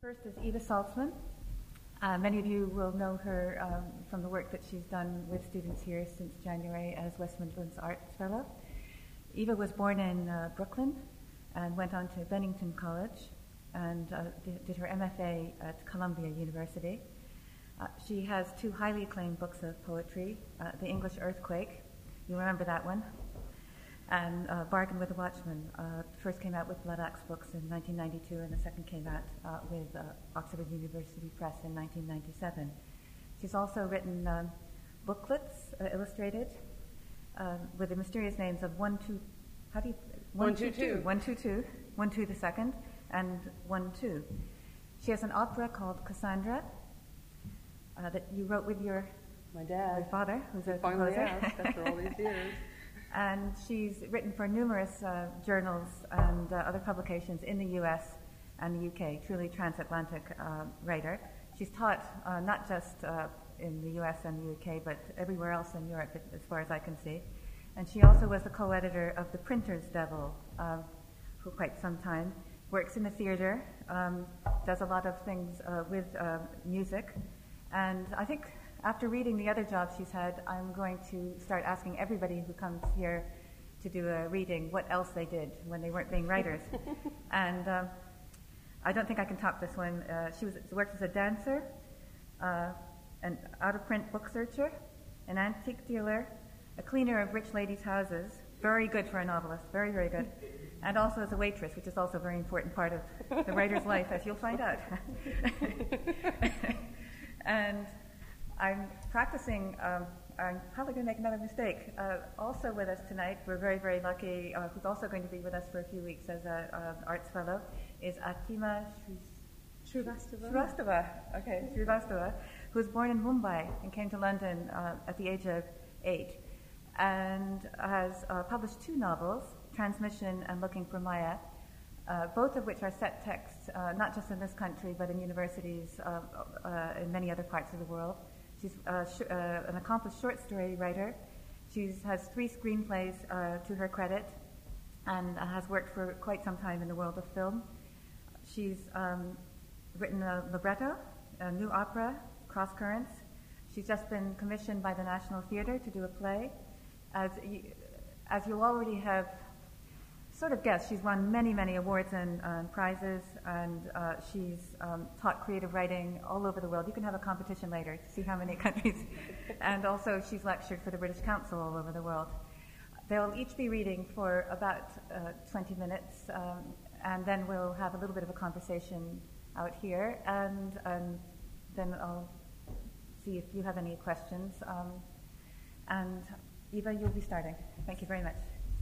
First is Eva Saltzman. Many of you will know her from the work that she's done with students here since January as West Midlands Arts Fellow. Eva was born in Brooklyn and went on to Bennington College and did her MFA at Columbia University. She has two highly acclaimed books of poetry, The English Earthquake, you remember that one, and Bargain with a Watchman. First came out with Blood Axe Books in 1992, and the second came out with Oxford University Press in 1997. She's also written booklets, illustrated, with the mysterious names of 122, 122 the second, and 12. She has an opera called Cassandra that you wrote with your father, who's a composer. After all these years. And she's written for numerous journals and other publications in the US and the UK, truly transatlantic writer. She's taught not just in the US and the UK, but everywhere else in Europe, as far as I can see. And she also was the co-editor of The Printer's Devil for quite some time, works in the theater, does a lot of things with music. And I think after reading the other jobs she's had, I'm going to start asking everybody who comes here to do a reading what else they did when they weren't being writers. And I don't think I can top this one. She worked as a dancer, an out-of-print book searcher, an antique dealer, a cleaner of rich ladies' houses, very good for a novelist, very, very good, and also as a waitress, which is also a very important part of the writer's life, as you'll find out. And I'm practicing, I'm probably going to make another mistake. Also with us tonight, we're very, very lucky, who's also going to be with us for a few weeks as an arts fellow, is Atima Shrivastava, who was born in Mumbai and came to London at the age of 8, and has published two novels, Transmission and Looking for Maya, both of which are set texts, not just in this country, but in universities in many other parts of the world. She's an accomplished short story writer. She has 3 screenplays to her credit and has worked for quite some time in the world of film. She's written a libretto, a new opera, Cross Currents. She's just been commissioned by the National Theatre to do a play. As you'll already have sort of guessed, she's won many, many awards and prizes, and she's taught creative writing all over the world. You can have a competition later to see how many countries. And also she's lectured for the British Council all over the world. They'll each be reading for about 20 minutes, and then we'll have a little bit of a conversation out here, and then I'll see if you have any questions. And Eva, you'll be starting. Thank you very much.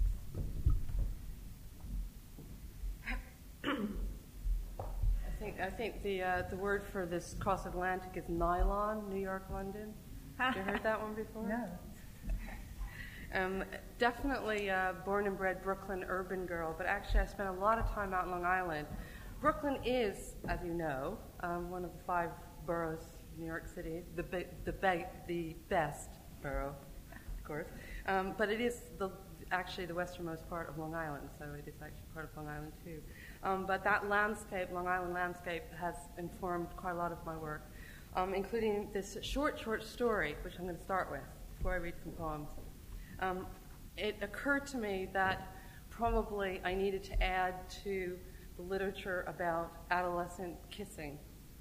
I think the word for this cross Atlantic is nylon, New York, London. Have you heard that one before? No. Definitely born and bred Brooklyn urban girl, but actually I spent a lot of time out in Long Island. Brooklyn is, as you know, one of the 5 boroughs of New York City, the best borough, of course, but it is actually the westernmost part of Long Island, so it is actually part of Long Island too. But that landscape, Long Island landscape, has informed quite a lot of my work, including this short story, which I'm going to start with before I read some poems. It occurred to me that probably I needed to add to the literature about adolescent kissing.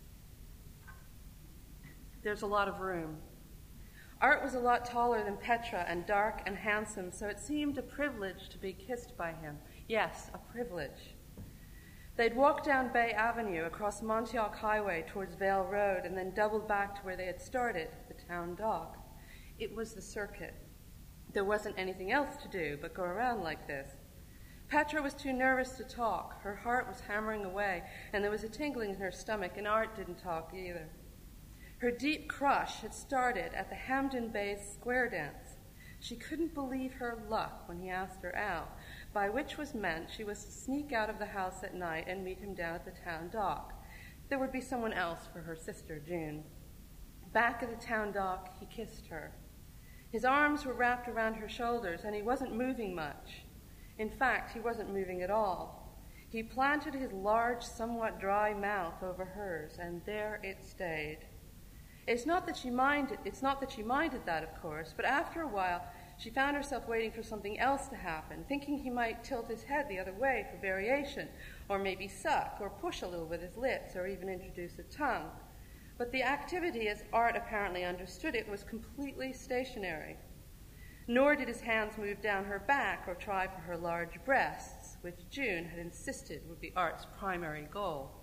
There's a lot of room. Art was a lot taller than Petra and dark and handsome, so it seemed a privilege to be kissed by him. Yes, a privilege. They'd walked down Bay Avenue across Montauk Highway towards Vale Road and then doubled back to where they had started, the town dock. It was the circuit. There wasn't anything else to do but go around like this. Petra was too nervous to talk. Her heart was hammering away, and there was a tingling in her stomach, and Art didn't talk either. Her deep crush had started at the Hampden Bays square dance. She couldn't believe her luck when he asked her out, by which was meant she was to sneak out of the house at night and meet him down at the town dock. There would be someone else for her sister, June. Back at the town dock, he kissed her. His arms were wrapped around her shoulders, and he wasn't moving much. In fact, he wasn't moving at all. He planted his large, somewhat dry mouth over hers, and there it stayed. It's not that she minded that, of course, but after a while she found herself waiting for something else to happen, thinking he might tilt his head the other way for variation, or maybe suck, or push a little with his lips, or even introduce a tongue. But the activity, as Art apparently understood it, was completely stationary. Nor did his hands move down her back or try for her large breasts, which June had insisted would be Art's primary goal.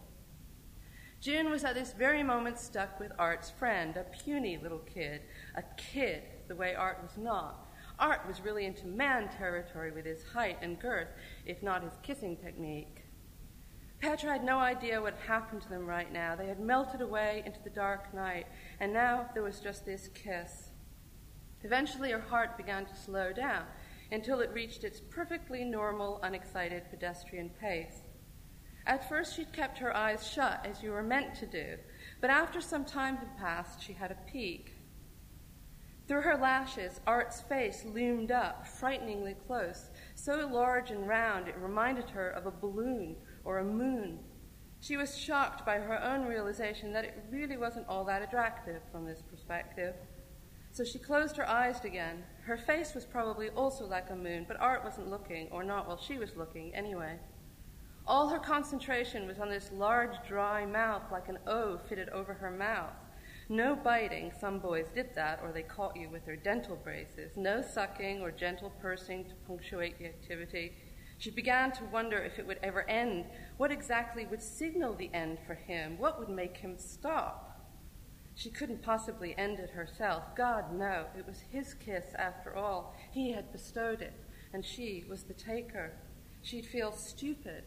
June was at this very moment stuck with Art's friend, a puny little kid, a kid the way Art was not. Art was really into man territory with his height and girth, if not his kissing technique. Petra had no idea what had happened to them right now. They had melted away into the dark night, and now there was just this kiss. Eventually her heart began to slow down until it reached its perfectly normal, unexcited pedestrian pace. At first she'd kept her eyes shut, as you were meant to do, but after some time had passed, she had a peek. Through her lashes, Art's face loomed up, frighteningly close, so large and round it reminded her of a balloon or a moon. She was shocked by her own realization that it really wasn't all that attractive from this perspective. So she closed her eyes again. Her face was probably also like a moon, but Art wasn't looking, or not while she was looking anyway. All her concentration was on this large, dry mouth like an O fitted over her mouth. No biting, some boys did that, or they caught you with their dental braces. No sucking or gentle pursing to punctuate the activity. She began to wonder if it would ever end. What exactly would signal the end for him? What would make him stop? She couldn't possibly end it herself. God, no. It was his kiss, after all. He had bestowed it, and she was the taker. She'd feel stupid,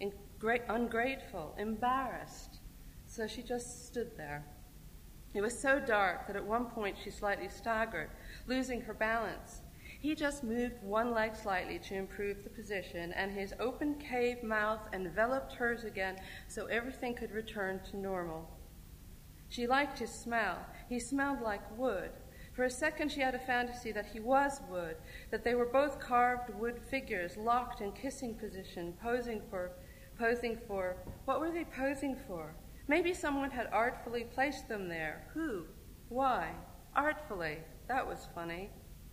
ungrateful, embarrassed. So she just stood there. It was so dark that at one point she slightly staggered, losing her balance. He just moved one leg slightly to improve the position, and his open cave mouth enveloped hers again so everything could return to normal. She liked his smell. He smelled like wood. For a second she had a fantasy that he was wood, that they were both carved wood figures locked in kissing position, posing for, what were they posing for? Maybe someone had artfully placed them there. Who? Why? Artfully. That was funny.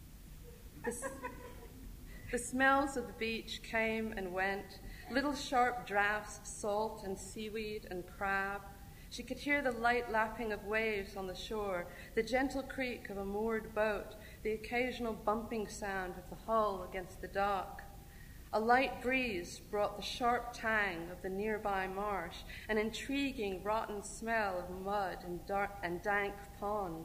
The smells of the beach came and went, little sharp draughts of salt and seaweed and crab. She could hear the light lapping of waves on the shore, the gentle creak of a moored boat, the occasional bumping sound of the hull against the dock. A light breeze brought the sharp tang of the nearby marsh, an intriguing rotten smell of mud and dank pond.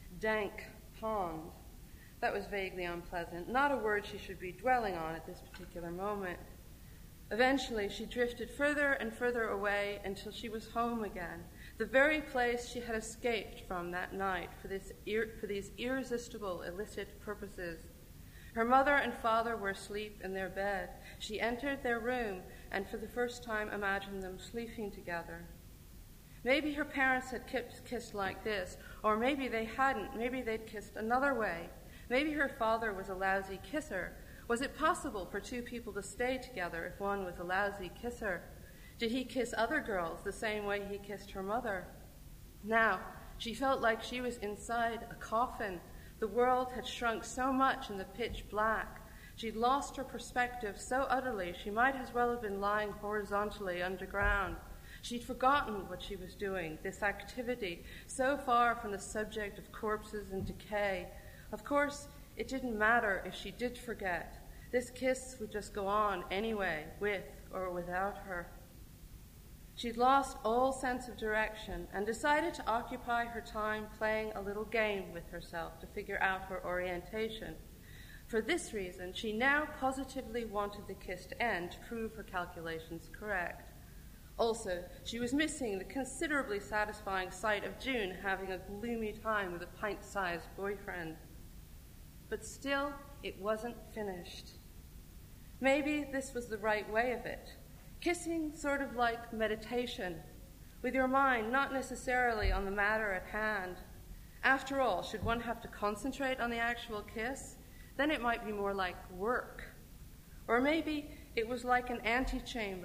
That was vaguely unpleasant, not a word she should be dwelling on at this particular moment. Eventually, she drifted further and further away until she was home again, the very place she had escaped from that night for these irresistible, illicit purposes. Her mother and father were asleep in their bed. She entered their room and for the first time imagined them sleeping together. Maybe her parents had kissed like this, or maybe they hadn't. Maybe they'd kissed another way. Maybe her father was a lousy kisser. Was it possible for two people to stay together if one was a lousy kisser? Did he kiss other girls the same way he kissed her mother? Now, she felt like she was inside a coffin. The world had shrunk so much in the pitch black. She'd lost her perspective so utterly she might as well have been lying horizontally underground. She'd forgotten what she was doing, this activity, so far from the subject of corpses and decay. Of course, it didn't matter if she did forget. This kiss would just go on anyway, with or without her. She'd lost all sense of direction and decided to occupy her time playing a little game with herself to figure out her orientation. For this reason, she now positively wanted the kiss to end to prove her calculations correct. Also, she was missing the considerably satisfying sight of June having a gloomy time with a pint-sized boyfriend. But still, it wasn't finished. Maybe this was the right way of it. Kissing sort of like meditation, with your mind not necessarily on the matter at hand. After all, should one have to concentrate on the actual kiss, then it might be more like work. Or maybe it was like an antechamber,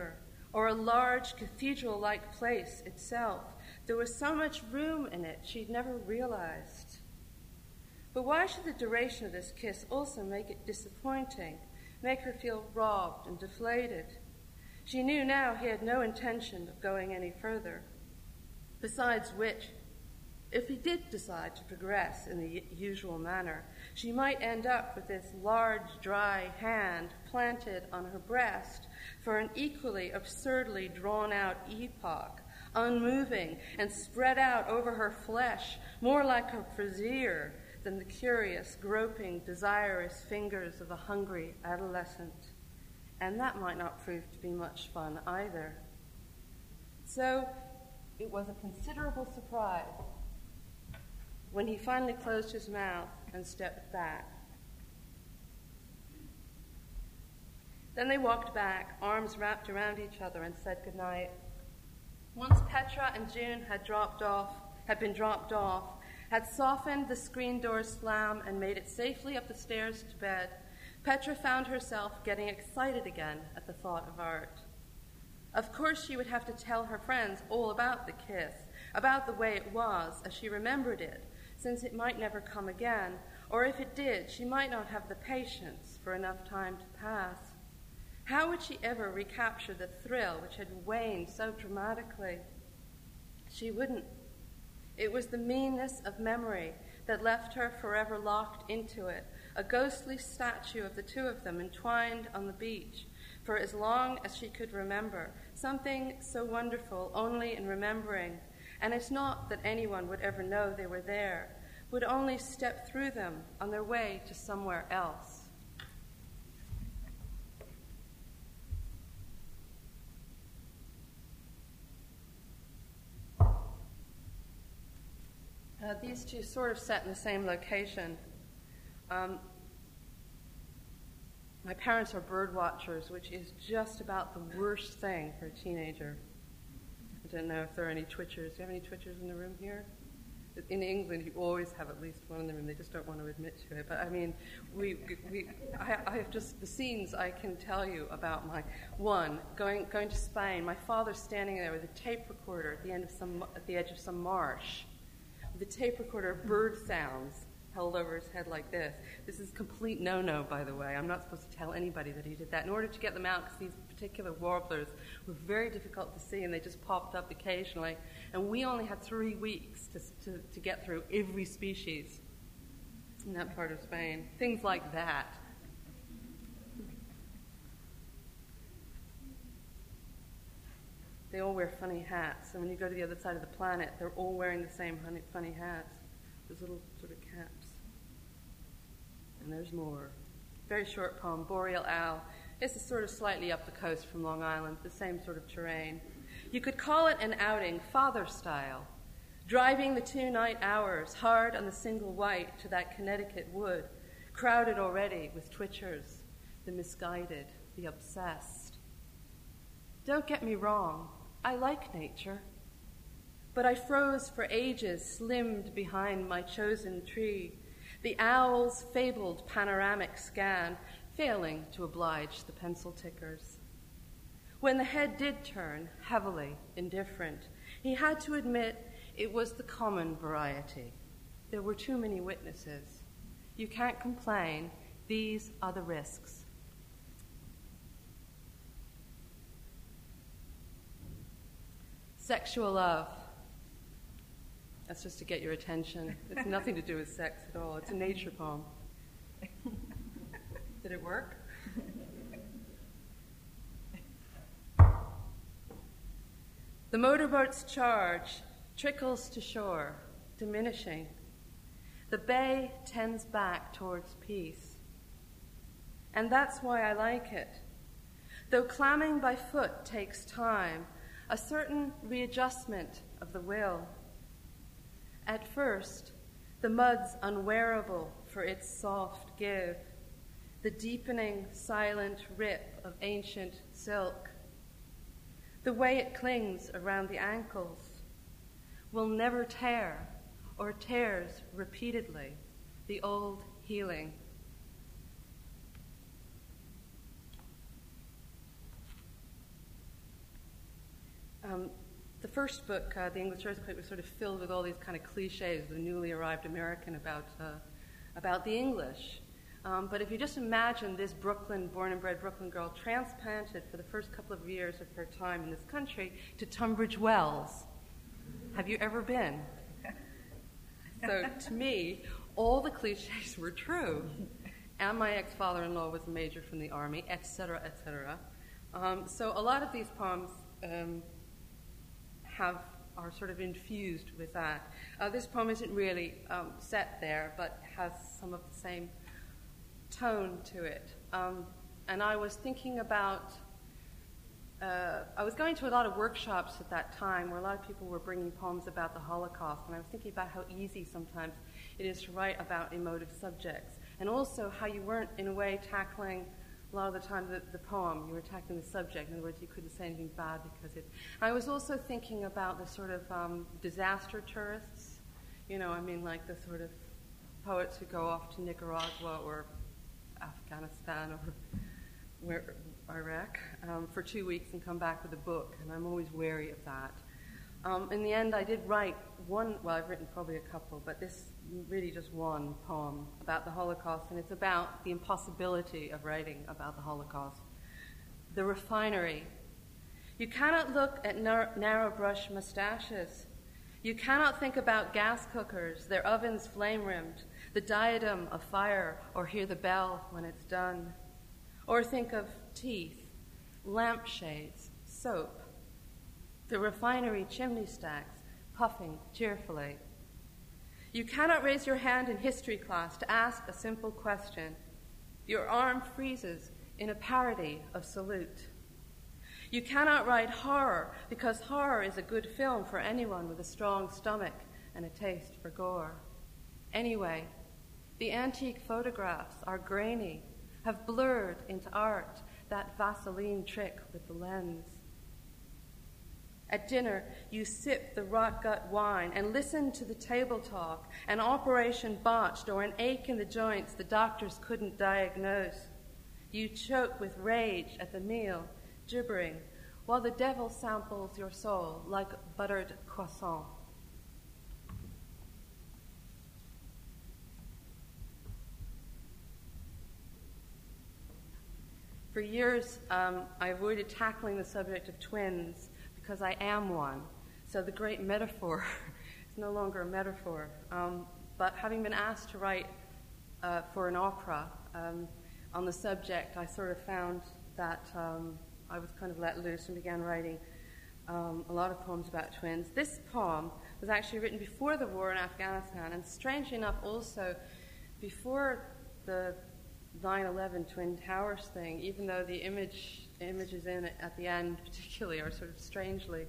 or a large cathedral-like place itself. There was so much room in it she'd never realized. But why should the duration of this kiss also make it disappointing, make her feel robbed and deflated? She knew now he had no intention of going any further. Besides which, if he did decide to progress in the usual manner, she might end up with this large, dry hand planted on her breast for an equally absurdly drawn-out epoch, unmoving and spread out over her flesh, more like a brazier than the curious, groping, desirous fingers of a hungry adolescent. And that might not prove to be much fun either. So it was a considerable surprise when he finally closed his mouth and stepped back. Then they walked back, arms wrapped around each other, and said goodnight. Once Petra and June had been dropped off, had softened the screen door's slam and made it safely up the stairs to bed, Petra found herself getting excited again at the thought of Art. Of course she would have to tell her friends all about the kiss, about the way it was as she remembered it, since it might never come again, or if it did, she might not have the patience for enough time to pass. How would she ever recapture the thrill which had waned so dramatically? She wouldn't. It was the meanness of memory that left her forever locked into it, a ghostly statue of the two of them entwined on the beach for as long as she could remember, something so wonderful only in remembering. And it's not that anyone would ever know they were there, would only step through them on their way to somewhere else. These two sort of set in the same location. My parents are bird watchers, which is just about the worst thing for a teenager. I don't know if there are any twitchers. Do you have any twitchers in the room here? In England, you always have at least one in the room. They just don't want to admit to it. But I mean, I have just the scenes I can tell you about. Going to Spain. My father standing there with a tape recorder at the edge of some marsh. The tape recorder bird sounds held over his head like this. This is complete no-no, by the way. I'm not supposed to tell anybody that he did that. In order to get them out, because these particular warblers were very difficult to see, and they just popped up occasionally. And we only had 3 weeks to get through every species in that part of Spain. Things like that. They all wear funny hats, and when you go to the other side of the planet, they're all wearing the same funny hats. Those little sort of caps. And there's more. Very short poem, Boreal Owl. This is sort of slightly up the coast from Long Island, the same sort of terrain. You could call it an outing, father style, driving the 2 night hours hard on the single white to that Connecticut wood, crowded already with twitchers, the misguided, the obsessed. Don't get me wrong, I like nature. But I froze for ages, slimmed behind my chosen tree, the owl's fabled panoramic scan failing to oblige the pencil tickers. When the head did turn, heavily indifferent, he had to admit it was the common variety. There were too many witnesses. You can't complain. These are the risks. Sexual love. That's just to get your attention. It's nothing to do with sex at all. It's a nature poem. Did it work? The motorboat's charge trickles to shore, diminishing. The bay tends back towards peace. And that's why I like it. Though clamming by foot takes time, a certain readjustment of the will. At first, the mud's unwearable for its soft give, the deepening silent rip of ancient silk. The way it clings around the ankles will never tear or tears repeatedly, the old healing. The first book, The English Earthquake, was sort of filled with all these kind of cliches of the newly arrived American about the English. But if you just imagine this born and bred Brooklyn girl transplanted for the first couple of years of her time in this country to Tunbridge Wells. Have you ever been? So to me, all the cliches were true. And my ex-father-in-law was a major from the Army, etc., etc. So a lot of these poems are sort of infused with that. This poem isn't really set there, but has some of the same tone to it. And I was thinking about, I was going to a lot of workshops at that time where a lot of people were bringing poems about the Holocaust, and I was thinking about how easy sometimes it is to write about emotive subjects, and also how you weren't, in a way, tackling a lot of the time the poem. You were tackling the subject. In other words, you couldn't say anything bad because it... I was also thinking about the sort of disaster tourists, like the sort of poets who go off to Nicaragua or Afghanistan or Iraq for 2 weeks and come back with a book, and I'm always wary of that. In the end, I did write one, well, I've written probably a couple, but this really just one poem about the Holocaust, and it's about the impossibility of writing about the Holocaust. The Refinery. You cannot look at narrow brush mustaches. You cannot think about gas cookers, their ovens flame-rimmed, the diadem of fire, or hear the bell when it's done. Or think of teeth, lampshades, soap, the refinery chimney stacks, puffing cheerfully. You cannot raise your hand in history class to ask a simple question. Your arm freezes in a parody of salute. You cannot write horror because horror is a good film for anyone with a strong stomach and a taste for gore. Anyway, the antique photographs are grainy, have blurred into art that Vaseline trick with the lens. At dinner, you sip the rot-gut wine and listen to the table talk, an operation botched or an ache in the joints the doctors couldn't diagnose. You choke with rage at the meal, gibbering, while the devil samples your soul like buttered croissant. For years, I avoided tackling the subject of twins because I am one. So the great metaphor is no longer a metaphor. But having been asked to write for an opera on the subject, I sort of found that I was kind of let loose and began writing a lot of poems about twins. This poem was actually written before the war in Afghanistan, and strangely enough also before the 9/11 Twin Towers thing, even though the images in it at the end particularly are sort of strangely,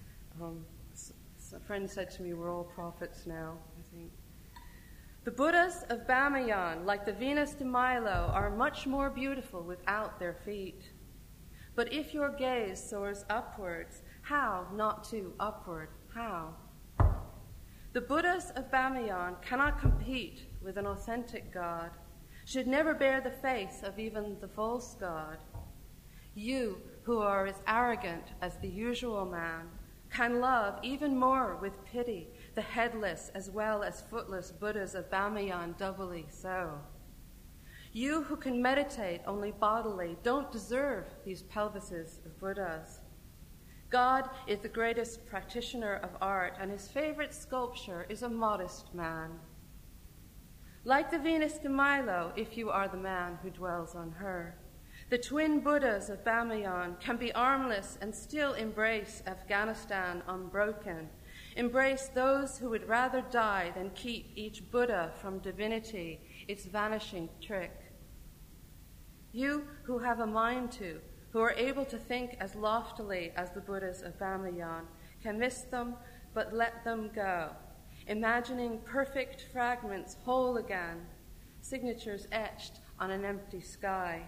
a friend said to me, we're all prophets now, I think. The Buddhas of Bamiyan, like the Venus de Milo, are much more beautiful without their feet. But if your gaze soars upwards, how not to upward? How? The Buddhas of Bamiyan cannot compete with an authentic God, should never bear the face of even the false God. You, who are as arrogant as the usual man, can love even more with pity the headless as well as footless Buddhas of Bamiyan, doubly so. You who can meditate only bodily don't deserve these pelvises of Buddhas. God is the greatest practitioner of art, and his favorite sculpture is a modest man. Like the Venus de Milo, if you are the man who dwells on her, the twin Buddhas of Bamiyan can be armless and still embrace Afghanistan unbroken, embrace those who would rather die than keep each Buddha from divinity, its vanishing trick. You who have a mind to, who are able to think as loftily as the Buddhas of Bamiyan, can miss them but let them go, imagining perfect fragments whole again, signatures etched on an empty sky.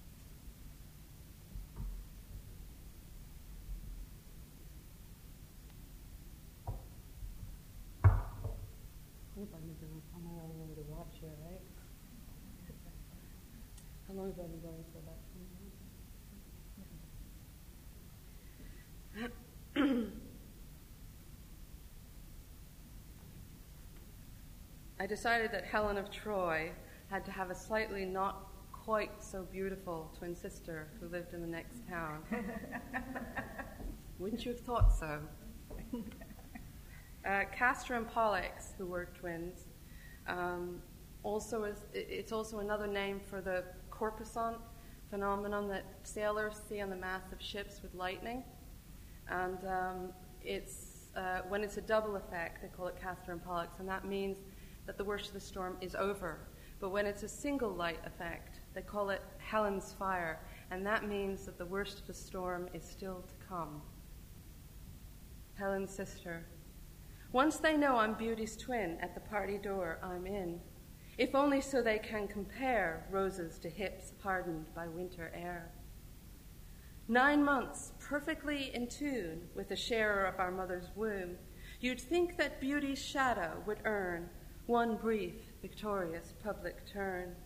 I'm running over the watch here, right? How long have I been going for? About 20 minutes? I decided that Helen of Troy had to have a slightly not quite so beautiful twin sister who lived in the next town. Wouldn't you have thought so? Castor and Pollux, who were twins, it's also another name for the corposant phenomenon that sailors see on the masts of ships with lightning. And when it's a double effect, they call it Castor and Pollux, and that means that the worst of the storm is over. But when it's a single light effect, they call it Helen's fire, and that means that the worst of the storm is still to come. Helen's sister. Once they know I'm Beauty's twin, at the party door I'm in, if only so they can compare roses to hips hardened by winter air. 9 months perfectly in tune with the sharer of our mother's womb, you'd think that Beauty's shadow would earn one brief, victorious public turn.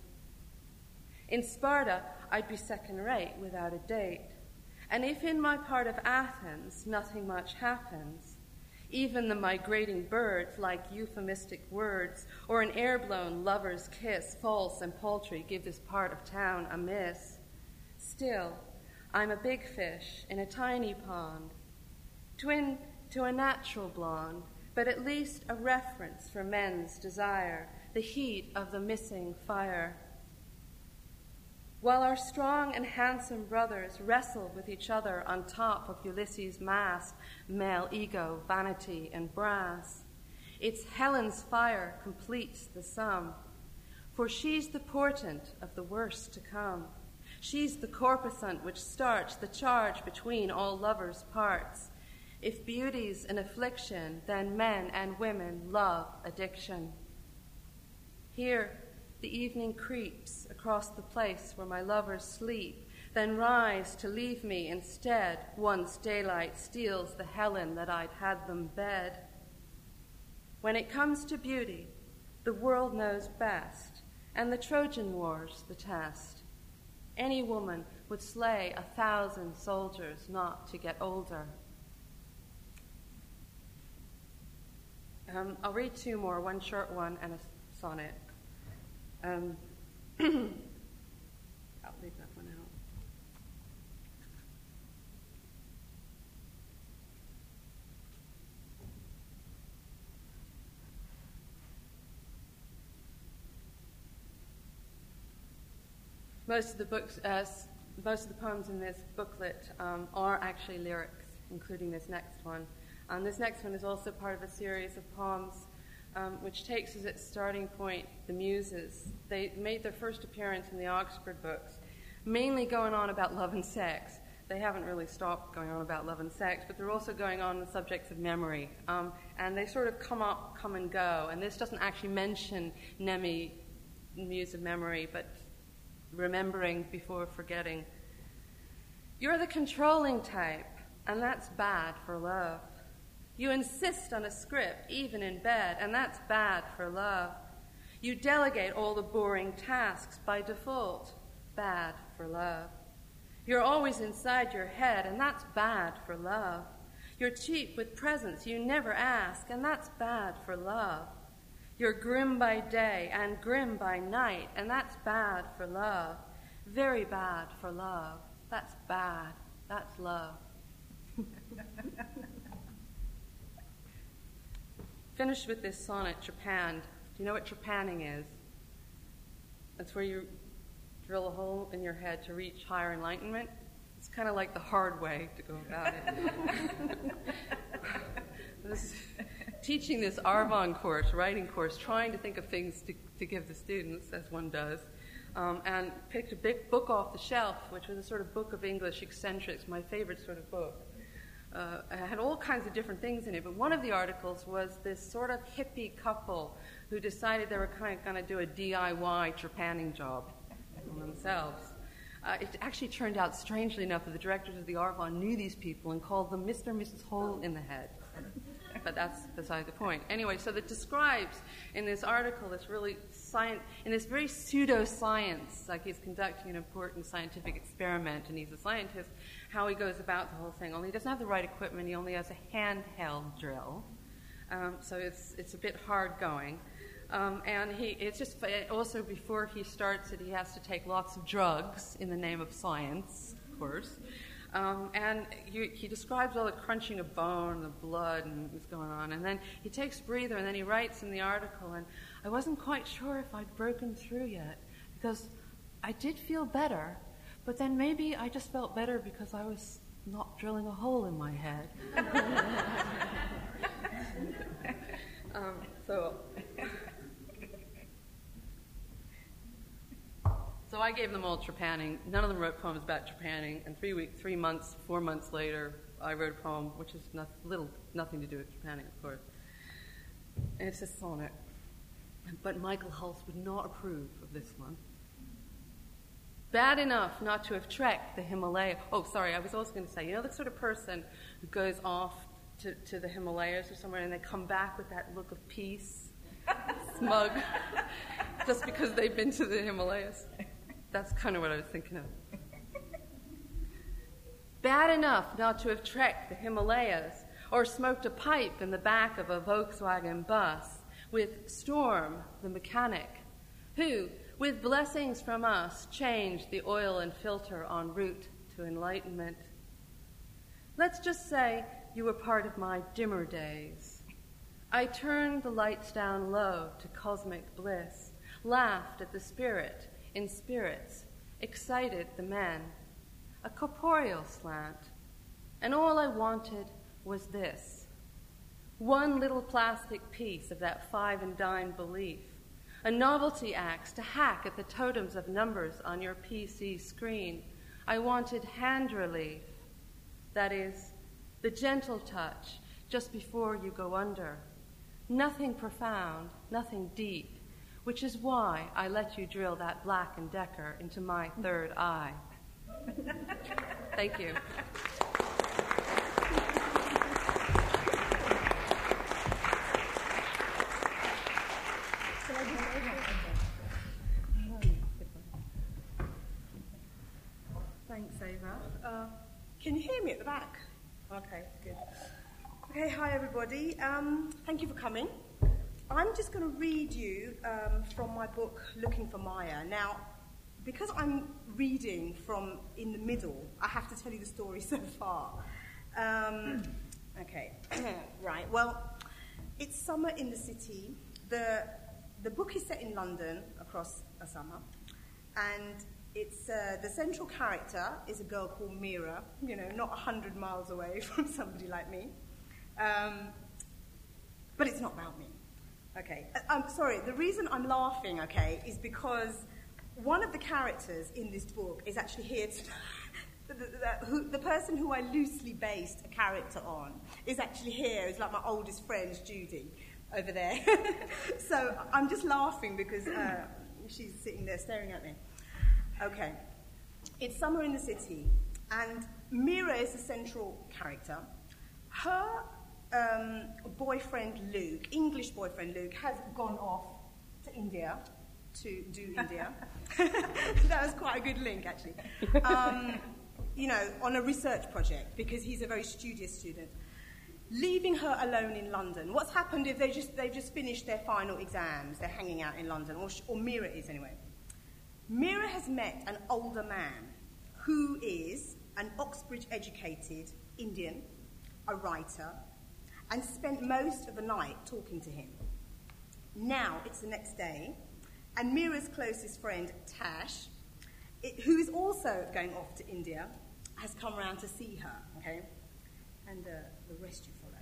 In Sparta, I'd be second-rate without a date, and if in my part of Athens nothing much happens, even the migrating birds like euphemistic words, or an air-blown lover's kiss, false and paltry, give this part of town a miss. Still, I'm a big fish in a tiny pond, twin to a natural blonde, but at least a reference for men's desire, the heat of the missing fire. While our strong and handsome brothers wrestle with each other on top of Ulysses' mast, male ego, vanity, and brass, it's Helen's fire completes the sum, for she's the portent of the worst to come. She's the corposant which starts the charge between all lovers' parts. If beauty's an affliction, then men and women love addiction. Here, the evening creeps across the place where my lovers sleep, then rise to leave me instead, once daylight steals the Helen that I'd had them bed. When it comes to beauty, the world knows best, and the Trojan War's the test. Any woman would slay 1,000 soldiers not to get older. I'll read 2 more, one short one and a sonnet. I'll leave that one out. Most of the poems in this booklet are actually lyrics, including this next one. This next one is also part of a series of poems which takes as its starting point the Muses. They made their first appearance in the Oxford books, mainly going on about love and sex. They haven't really stopped going on about love and sex, but they're also going on the subjects of memory. And they sort of come and go. And this doesn't actually mention Nemi, Muse of Memory, but remembering before forgetting. You're the controlling type, and that's bad for love. You insist on a script, even in bed, and that's bad for love. You delegate all the boring tasks by default, bad for love. You're always inside your head, and that's bad for love. You're cheap with presents you never ask, and that's bad for love. You're grim by day and grim by night, and that's bad for love. Very bad for love. That's bad. That's love. Finish with this sonnet, trepanned. Do you know what trepanning is? It's where you drill a hole in your head to reach higher enlightenment. It's kind of like the hard way to go about it. Teaching this Arvon course, writing course, trying to think of things to give the students, as one does, and picked a big book off the shelf, which was a sort of book of English eccentrics, my favorite sort of book. It had all kinds of different things in it, but one of the articles was this sort of hippie couple who decided they were kind of going to do a DIY trepanning job on themselves. It actually turned out, strangely enough, that the directors of the Arvon knew these people and called them Mr. and Mrs. Hole in the Head. But that's beside the point. Anyway, so that describes in this article this really in this very pseudo-science, like he's conducting an important scientific experiment and he's a scientist, how he goes about the whole thing. Only he doesn't have the right equipment, he only has a handheld drill. So it's a bit hard going. And it's just also before he starts it, he has to take lots of drugs in the name of science, of course. And he describes all the crunching of bone, the blood, and what's going on. And then he takes a breather, and then he writes in the article, and I wasn't quite sure if I'd broken through yet, because I did feel better, but then maybe I just felt better because I was not drilling a hole in my head. So I gave them all trepanning. None of them wrote poems about trepanning. And 4 months later, I wrote a poem, which is nothing to do with trepanning, of course. And it's a sonnet. But Michael Hulse would not approve of this one. Bad enough not to have trekked the Himalaya. Oh, sorry, I was also going to say, the sort of person who goes off to the Himalayas or somewhere and they come back with that look of peace, smug, just because they've been to the Himalayas. That's kind of what I was thinking of. Bad enough not to have trekked the Himalayas or smoked a pipe in the back of a Volkswagen bus with Storm, the mechanic, who, with blessings from us, changed the oil and filter en route to enlightenment. Let's just say you were part of my dimmer days. I turned the lights down low to cosmic bliss, laughed at the spirit in spirits, excited the men, a corporeal slant. And all I wanted was this, one little plastic piece of that 5 and dime belief, a novelty axe to hack at the totems of numbers on your PC screen. I wanted hand relief, that is, the gentle touch just before you go under. Nothing profound, nothing deep, which is why I let you drill that Black & Decker into my third eye. Thank you. Thanks, Ava. Can you hear me at the back? Okay, good. Okay, hi everybody. Thank you for coming. I'm just going to read you from my book, Looking for Maya. Now, because I'm reading from in the middle, I have to tell you the story so far. Okay, right. Well, it's summer in the city. The book is set in London across a summer, and it's the central character is a girl called Mira. Not 100 miles away from somebody like me, but it's not about me. Okay, I'm sorry. The reason I'm laughing, okay, is because one of the characters in this book is actually here the person who I loosely based a character on is actually here. It's like my oldest friend, Judy, over there. So I'm just laughing because she's sitting there staring at me. Okay, it's summer in the city, and Mira is the central character. Her boyfriend Luke, English boyfriend Luke, has gone off to India to do India. That was quite a good link, actually. On a research project, because he's a very studious student. Leaving her alone in London. What's happened is they've just finished their final exams. They're hanging out in London, or Mira is anyway. Mira has met an older man who is an Oxbridge-educated Indian, a writer, and spent most of the night talking to him. Now it's the next day, and Mira's closest friend, Tash, who is also going off to India, has come round to see her, okay? And the rest you follow.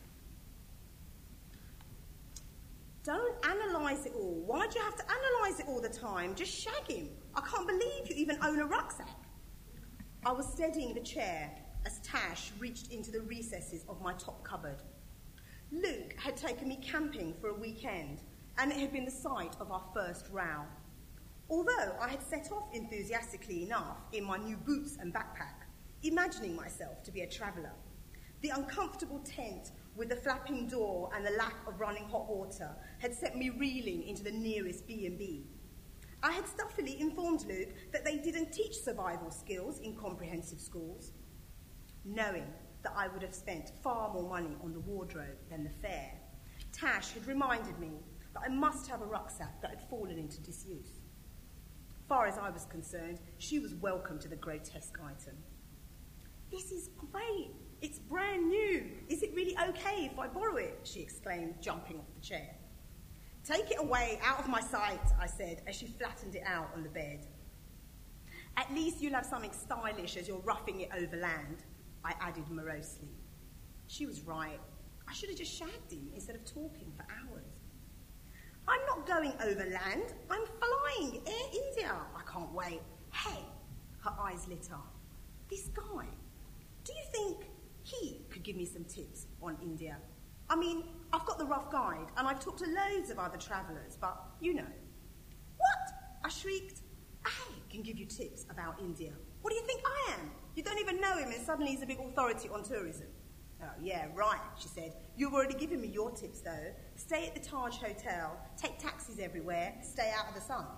Don't analyse it all. Why do you have to analyse it all the time? Just shag him. I can't believe you even own a rucksack. I was steadying the chair as Tash reached into the recesses of my top cupboard. Luke had taken me camping for a weekend, and it had been the site of our first row. Although I had set off enthusiastically enough in my new boots and backpack, imagining myself to be a traveller, the uncomfortable tent with the flapping door and the lack of running hot water had sent me reeling into the nearest B&B. I had stuffily informed Luke that they didn't teach survival skills in comprehensive schools, knowing that I would have spent far more money on the wardrobe than the fare. Tash had reminded me that I must have a rucksack that had fallen into disuse. Far as I was concerned, she was welcome to the grotesque item. "This is great. It's brand new. Is it really okay if I borrow it?" she exclaimed, jumping off the chair. "Take it away, out of my sight," I said, as she flattened it out on the bed. "At least you'll have something stylish as you're roughing it overland," I added morosely. She was right. I should have just shagged him instead of talking for hours. "I'm not going overland. I'm flying Air India. I can't wait. Hey," her eyes lit up. "This guy, do you think he could give me some tips on India? I mean, I've got the rough guide and I've talked to loads of other travellers, but you know." "What?" I shrieked. "I can give you tips about India. What do you think I am? You don't even know him and suddenly he's a big authority on tourism." "Oh, yeah, right," she said. "You've already given me your tips, though. Stay at the Taj Hotel, take taxis everywhere, stay out of the sun."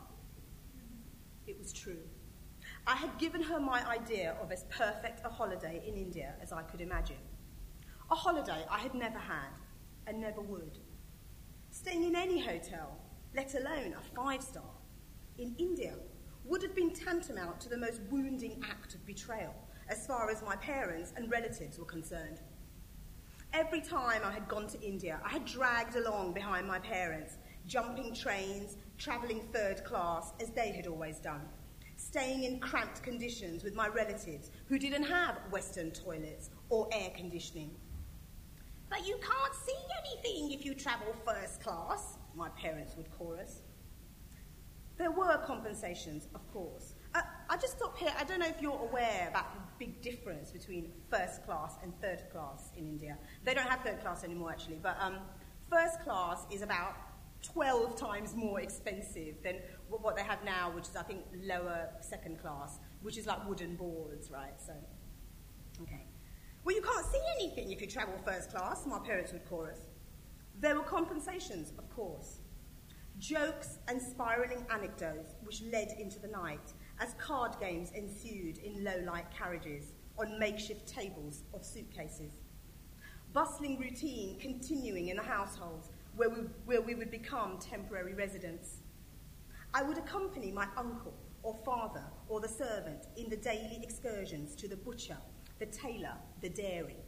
It was true. I had given her my idea of as perfect a holiday in India as I could imagine. A holiday I had never had and never would. Staying in any hotel, let alone a 5-star, in India would have been tantamount to the most wounding act of betrayal as far as my parents and relatives were concerned. Every time I had gone to India, I had dragged along behind my parents, jumping trains, travelling 3rd class, as they had always done, staying in cramped conditions with my relatives who didn't have Western toilets or air conditioning. "But you can't see anything if you travel 1st class," my parents would chorus. There were compensations, of course. I just stop here. I don't know if you're aware about the big difference between 1st class and 3rd class in India. They don't have 3rd class anymore, actually, but 1st class is about 12 times more expensive than what they have now, which is, I think, lower 2nd class, which is like wooden boards, right? So, okay. "Well, you can't see anything if you travel 1st class," my parents would chorus. There were compensations, of course. Jokes and spiralling anecdotes which led into the night as card games ensued in low-light carriages on makeshift tables of suitcases. Bustling routine continuing in the households where we would become temporary residents. I would accompany my uncle or father or the servant in the daily excursions to the butcher, the tailor, the dairy.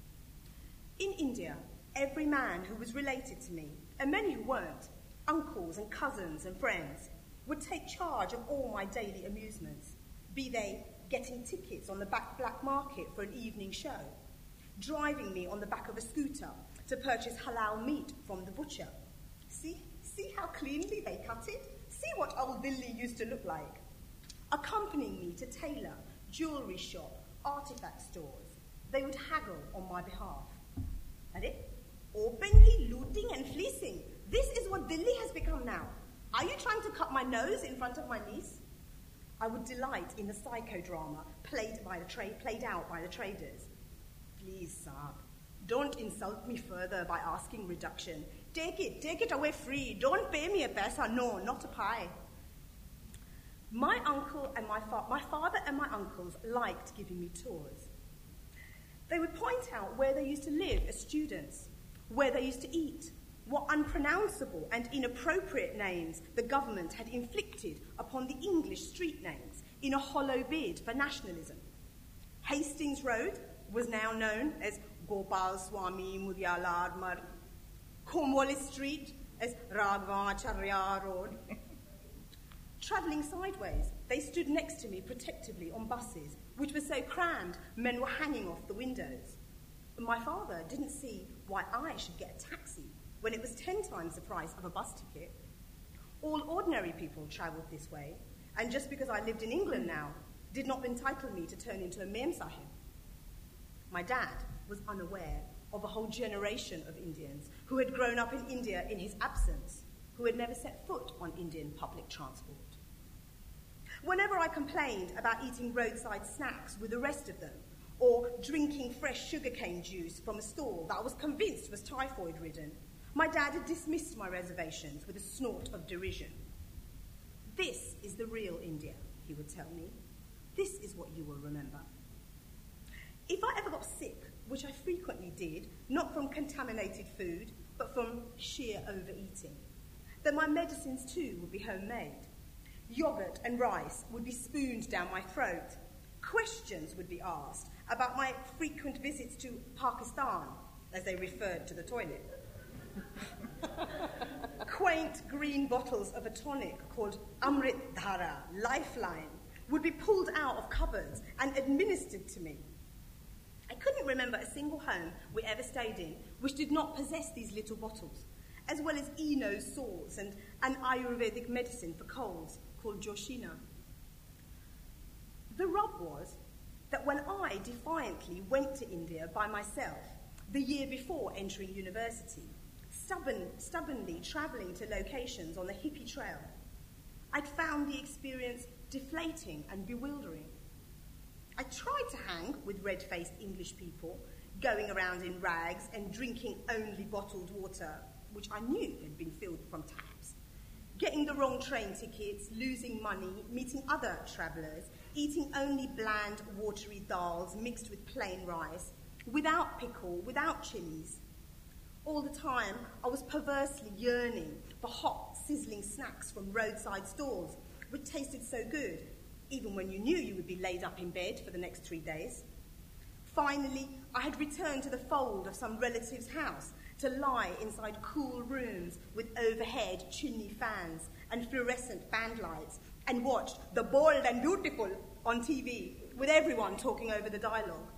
In India, every man who was related to me, and many who weren't, uncles and cousins and friends, would take charge of all my daily amusements, be they getting tickets on the black market for an evening show, driving me on the back of a scooter to purchase halal meat from the butcher. See how cleanly they cut it? See what old Dilli used to look like? Accompanying me to tailor, jewellery shop, artifact stores. They would haggle on my behalf. And it? Openly looting and fleecing. This is what Dilli has become now. Are you trying to cut my nose in front of my niece? I would delight in the psychodrama played out by the traders. Please, Saab, don't insult me further by asking reduction. Take it away free. Don't pay me a paisa. No, not a pie. My uncle and my father and my uncles liked giving me tours. They would point out where they used to live as students, where they used to eat, what unpronounceable and inappropriate names the government had inflicted upon the English street names in a hollow bid for nationalism. Hastings Road was now known as Gopal Swami Mudyalar Marg. Cornwallis Street as Raghvacharya Road. Travelling sideways, they stood next to me protectively on buses, which were so crammed men were hanging off the windows. My father didn't see why I should get a taxi when it was 10 times the price of a bus ticket. All ordinary people travelled this way, and just because I lived in England now did not entitle me to turn into a Mem Sahib. My dad was unaware of a whole generation of Indians who had grown up in India in his absence, who had never set foot on Indian public transport. Whenever I complained about eating roadside snacks with the rest of them, or drinking fresh sugarcane juice from a stall that I was convinced was typhoid-ridden, my dad had dismissed my reservations with a snort of derision. "This is the real India," he would tell me. "This is what you will remember." If I ever got sick, which I frequently did, not from contaminated food, but from sheer overeating, that my medicines too would be homemade. Yogurt and rice would be spooned down my throat. Questions would be asked about my frequent visits to Pakistan, as they referred to the toilet. Quaint green bottles of a tonic called Amrit Dhara, Lifeline, would be pulled out of cupboards and administered to me. I couldn't remember a single home we ever stayed in which did not possess these little bottles, as well as Eno's salts and an Ayurvedic medicine for colds called Joshina. The rub was that when I defiantly went to India by myself the year before entering university, stubbornly travelling to locations on the hippie trail, I'd found the experience deflating and bewildering. I tried to hang with red-faced English people, going around in rags and drinking only bottled water, which I knew had been filled from taps, getting the wrong train tickets, losing money, meeting other travellers, eating only bland, watery dals mixed with plain rice, without pickle, without chilies. All the time, I was perversely yearning for hot, sizzling snacks from roadside stalls, which tasted so good, even when you knew you would be laid up in bed for the next 3 days. Finally, I had returned to the fold of some relative's house to lie inside cool rooms with overhead chimney fans and fluorescent band lights and watched The Bold and Beautiful on TV with everyone talking over the dialogue.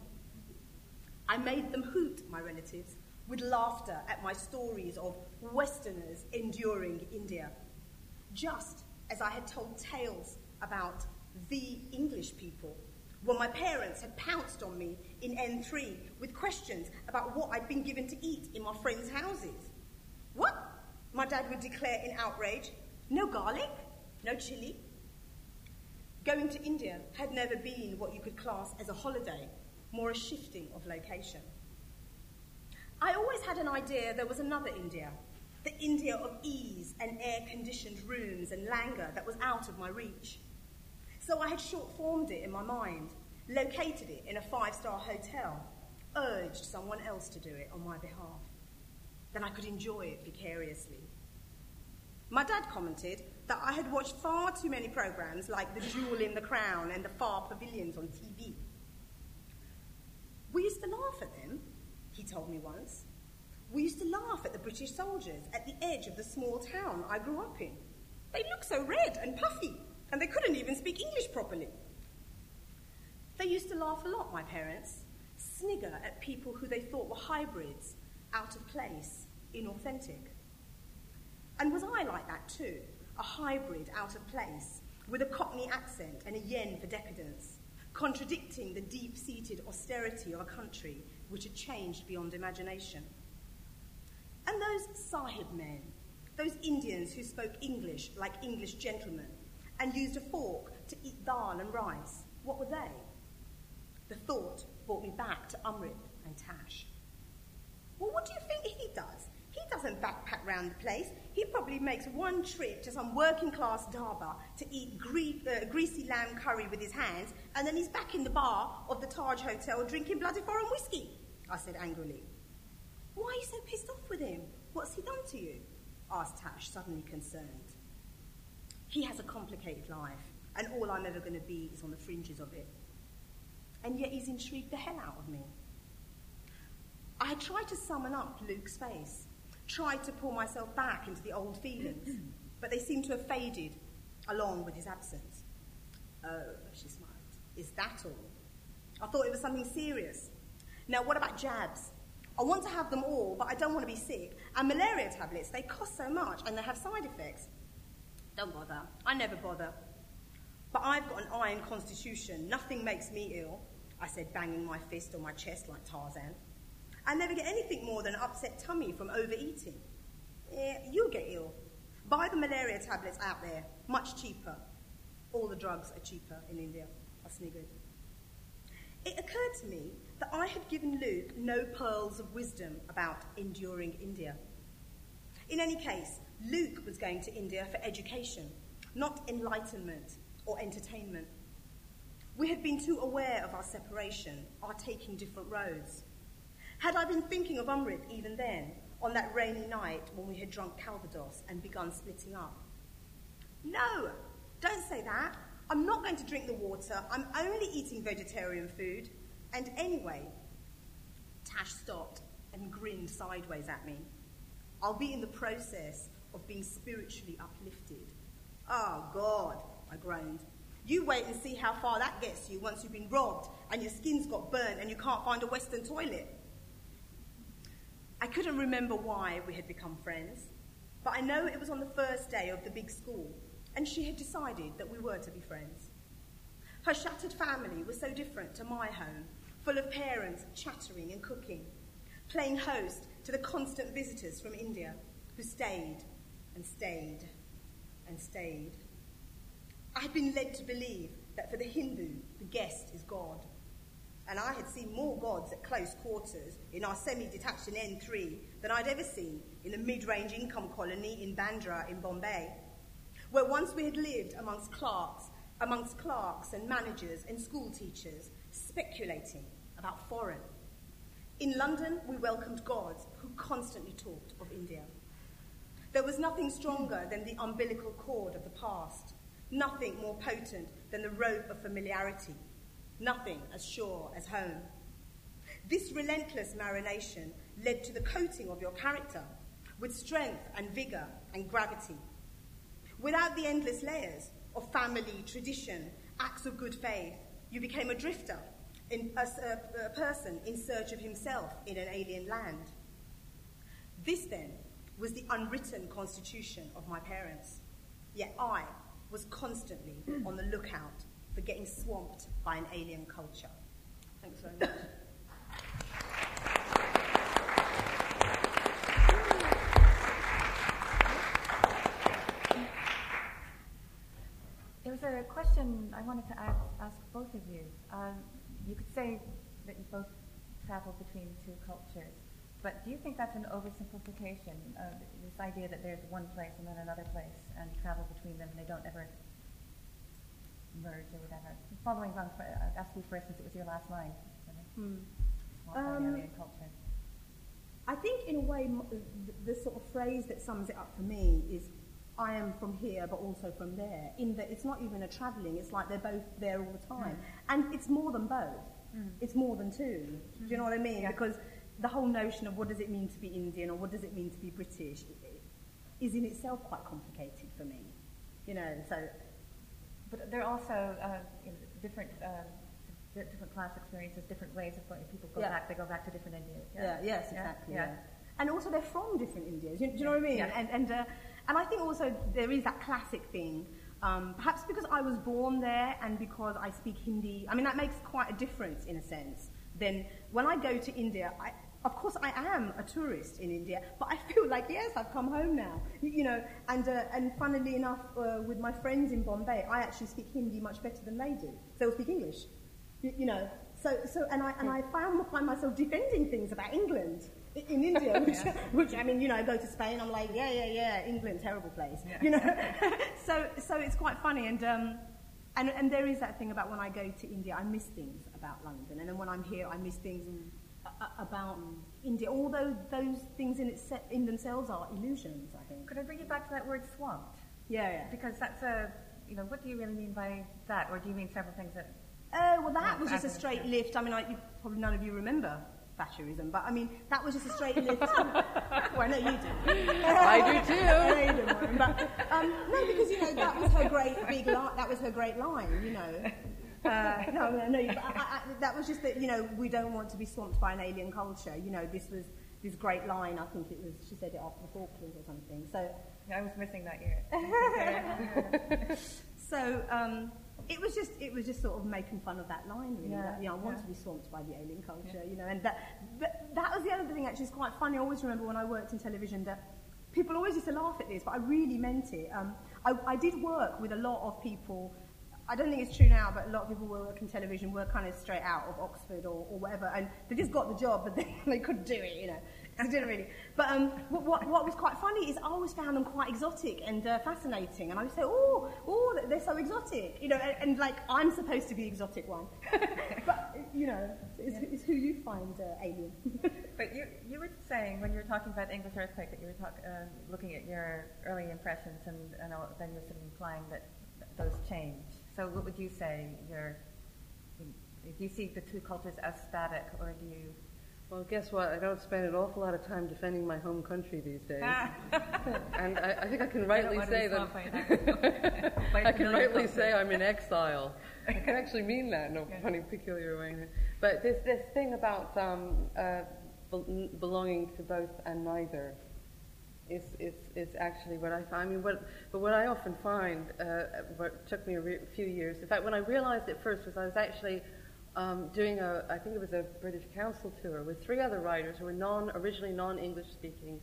I made them hoot, my relatives, with laughter at my stories of Westerners enduring India, just as I had told tales about the English people when my parents had pounced on me in N3 with questions about what I'd been given to eat in my friends' houses. What? My dad would declare in outrage. No garlic? No chili? Going to India had never been what you could class as a holiday, more a shifting of location. I always had an idea there was another India, the India of ease and air-conditioned rooms and languor that was out of my reach. So I had short-formed it in my mind, located it in a 5-star hotel, urged someone else to do it on my behalf. Then I could enjoy it vicariously. My dad commented that I had watched far too many programs like The Jewel in the Crown and The Far Pavilions on TV. We used to laugh at them, he told me once. We used to laugh at the British soldiers at the edge of the small town I grew up in. They looked so red and puffy, and they couldn't even speak English properly. They used to laugh a lot, my parents, snigger at people who they thought were hybrids, out of place, inauthentic. And was I like that too, a hybrid out of place, with a Cockney accent and a yen for decadence, contradicting the deep-seated austerity of a country which had changed beyond imagination? And those Sahib men, those Indians who spoke English like English gentlemen and used a fork to eat dal and rice, what were they? The thought brought me back to Amrit and Tash. Well, what do you think he does? He doesn't backpack round the place. He probably makes one trip to some working-class dhaba to eat greasy lamb curry with his hands, and then he's back in the bar of the Taj Hotel drinking bloody foreign whiskey, I said angrily. Why are you so pissed off with him? What's he done to you? Asked Tash, suddenly concerned. He has a complicated life, and all I'm ever going to be is on the fringes of it. And yet he's intrigued the hell out of me. I had tried to summon up Luke's face, tried to pull myself back into the old feelings, but they seemed to have faded along with his absence. Oh, she smiled. Is that all? I thought it was something serious. Now, what about jabs? I want to have them all, but I don't want to be sick. And malaria tablets, they cost so much and they have side effects. Don't bother. I never bother. But I've got an iron constitution. Nothing makes me ill, I said, banging my fist on my chest like Tarzan. I never get anything more than an upset tummy from overeating. Yeah, you'll get ill. Buy the malaria tablets out there, much cheaper. All the drugs are cheaper in India, I sniggered. It occurred to me that I had given Luke no pearls of wisdom about enduring India. In any case, Luke was going to India for education, not enlightenment or entertainment. We had been too aware of our separation, our taking different roads. Had I been thinking of Amrit even then, on that rainy night when we had drunk Calvados and begun splitting up. No, don't say that. I'm not going to drink the water. I'm only eating vegetarian food. And anyway, Tash stopped and grinned sideways at me. I'll be in the process of being spiritually uplifted. Oh, God, I groaned. You wait and see how far that gets you once you've been robbed and your skin's got burnt and you can't find a Western toilet. I couldn't remember why we had become friends, but I know it was on the first day of the big school, and she had decided that we were to be friends. Her shattered family was so different to my home, full of parents chattering and cooking, playing host to the constant visitors from India who stayed and stayed and stayed. I had been led to believe that for the Hindu, the guest is God. And I had seen more gods at close quarters in our semi-detached in N3 than I'd ever seen in a mid-range income colony in Bandra in Bombay, where once we had lived amongst clerks and managers and school teachers, speculating about foreign. In London, we welcomed gods who constantly talked of India. There was nothing stronger than the umbilical cord of the past, nothing more potent than the rope of familiarity, nothing as sure as home. This relentless marination led to the coating of your character with strength and vigour and gravity. Without the endless layers of family, tradition, acts of good faith, you became a drifter, a person in search of himself in an alien land. This, then, was the unwritten constitution of my parents, yet I was constantly on the lookout for getting swamped by an alien culture. Thanks very much. There was a question I wanted to ask both of you. You could say that you both travel between two cultures, but do you think that's an oversimplification of this idea that there's one place and then another place and travel between them and they don't ever merge or whatever? Following on, I'd ask you, for instance, it was your last line. Culture. I think, in a way, the sort of phrase that sums it up for me is, I am from here, but also from there, in that it's not even a travelling, it's like they're both there all the time. And it's more than both. It's more than two. Do you know what I mean? Yeah. Because the whole notion of what does it mean to be Indian or what does it mean to be British is in itself quite complicated for me. You know, so... But there are also different class experiences, different ways of going. People go back. They go back to different Indias. Yes, exactly. Yeah. And also they're from different Indias. Do you know what I mean? Yeah. And I think also there is that classic thing. Perhaps because I was born there and because I speak Hindi. I mean, that makes quite a difference in a sense. Then when I go to India, of course I am a tourist in India, but I feel like, yes, I've come home now, you know, and funnily enough, with my friends in Bombay, I actually speak Hindi much better than they do. They'll speak English, you know, and I find myself defending things about England in India, which I mean, you know, I go to Spain, I'm like, yeah, England, terrible place, you know, so it's quite funny, and there is that thing about when I go to India, I miss things about London, and then when I'm here, I miss things about India, although those things in themselves are illusions, I think. Could I bring you back to that word swamped? Yeah. Because that's what do you really mean by that? Or do you mean several things that... well, that was just a straight lift. I mean, probably none of you remember Thatcherism, but I mean, that was just a straight lift. Well, I know you do. I do too. I know you do, Maureen, but no, because, you know, that was her great big line. That was her great line, you know. That was just that, you know, we don't want to be swamped by an alien culture. You know, this was this great line. I think it was, she said it after the Falklands or something. So I was missing that year. So it was just sort of making fun of that line, really. That, you know, I want to be swamped by the alien culture, you know. And that was the other thing. Actually, it's quite funny. I always remember when I worked in television that people always used to laugh at this, but I really meant it. I did work with a lot of people. I don't think it's true now, but a lot of people who work in television were kind of straight out of Oxford or whatever, and they just got the job, but they couldn't do it, you know. They didn't really. But what was quite funny is I always found them quite exotic and fascinating, and I would say, oh, they're so exotic, you know, and like I'm supposed to be the exotic one, but you know, it's who you find alien. But you were saying when you were talking about the English earthquake that you were looking at your early impressions and then you're sort of implying that those change. So what would you say? Do you see the two cultures as static, or do you? Well, guess what? I don't spend an awful lot of time defending my home country these days. And I think I can rightly say that. I can rightly say I'm in exile. I can actually mean that in a funny, peculiar way. But this thing about belonging to both and neither is actually what I find. I mean, what I often find, what took me a few years. In fact, when I realized it first was I was actually doing I think it was a British Council tour with 3 other writers who were originally non-English speaking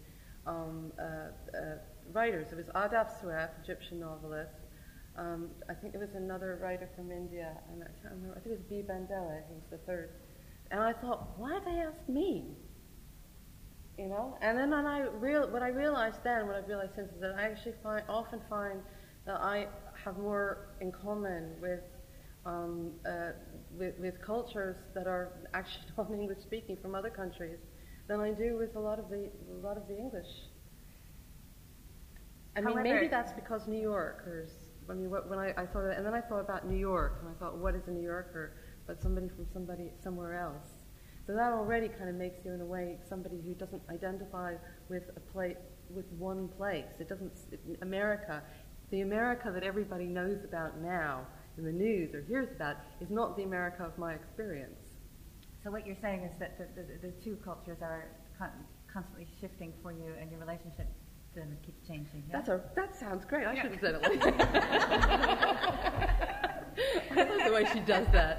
writers. It was Adaf Suef, Egyptian novelist. I think there was another writer from India, and I can't remember. I think it was B. Bandela, who was the third. And I thought, why did they ask me? You know? And then what I realized since, is that I actually often find that I have more in common with cultures that are actually non-English speaking from other countries than I do with a lot of the English. I mean, maybe that's because New Yorkers. I mean, when I thought, and then I thought about New York, and I thought, what is a New Yorker but somebody from somewhere else? So that already kind of makes you, in a way, somebody who doesn't identify with with one place. It doesn't. America, the America that everybody knows about now in the news or hears about, is not the America of my experience. So what you're saying is that the two cultures are constantly shifting for you, and your relationship to them keeps changing. Yeah? That sounds great. I should have said it like that. I love the way she does that.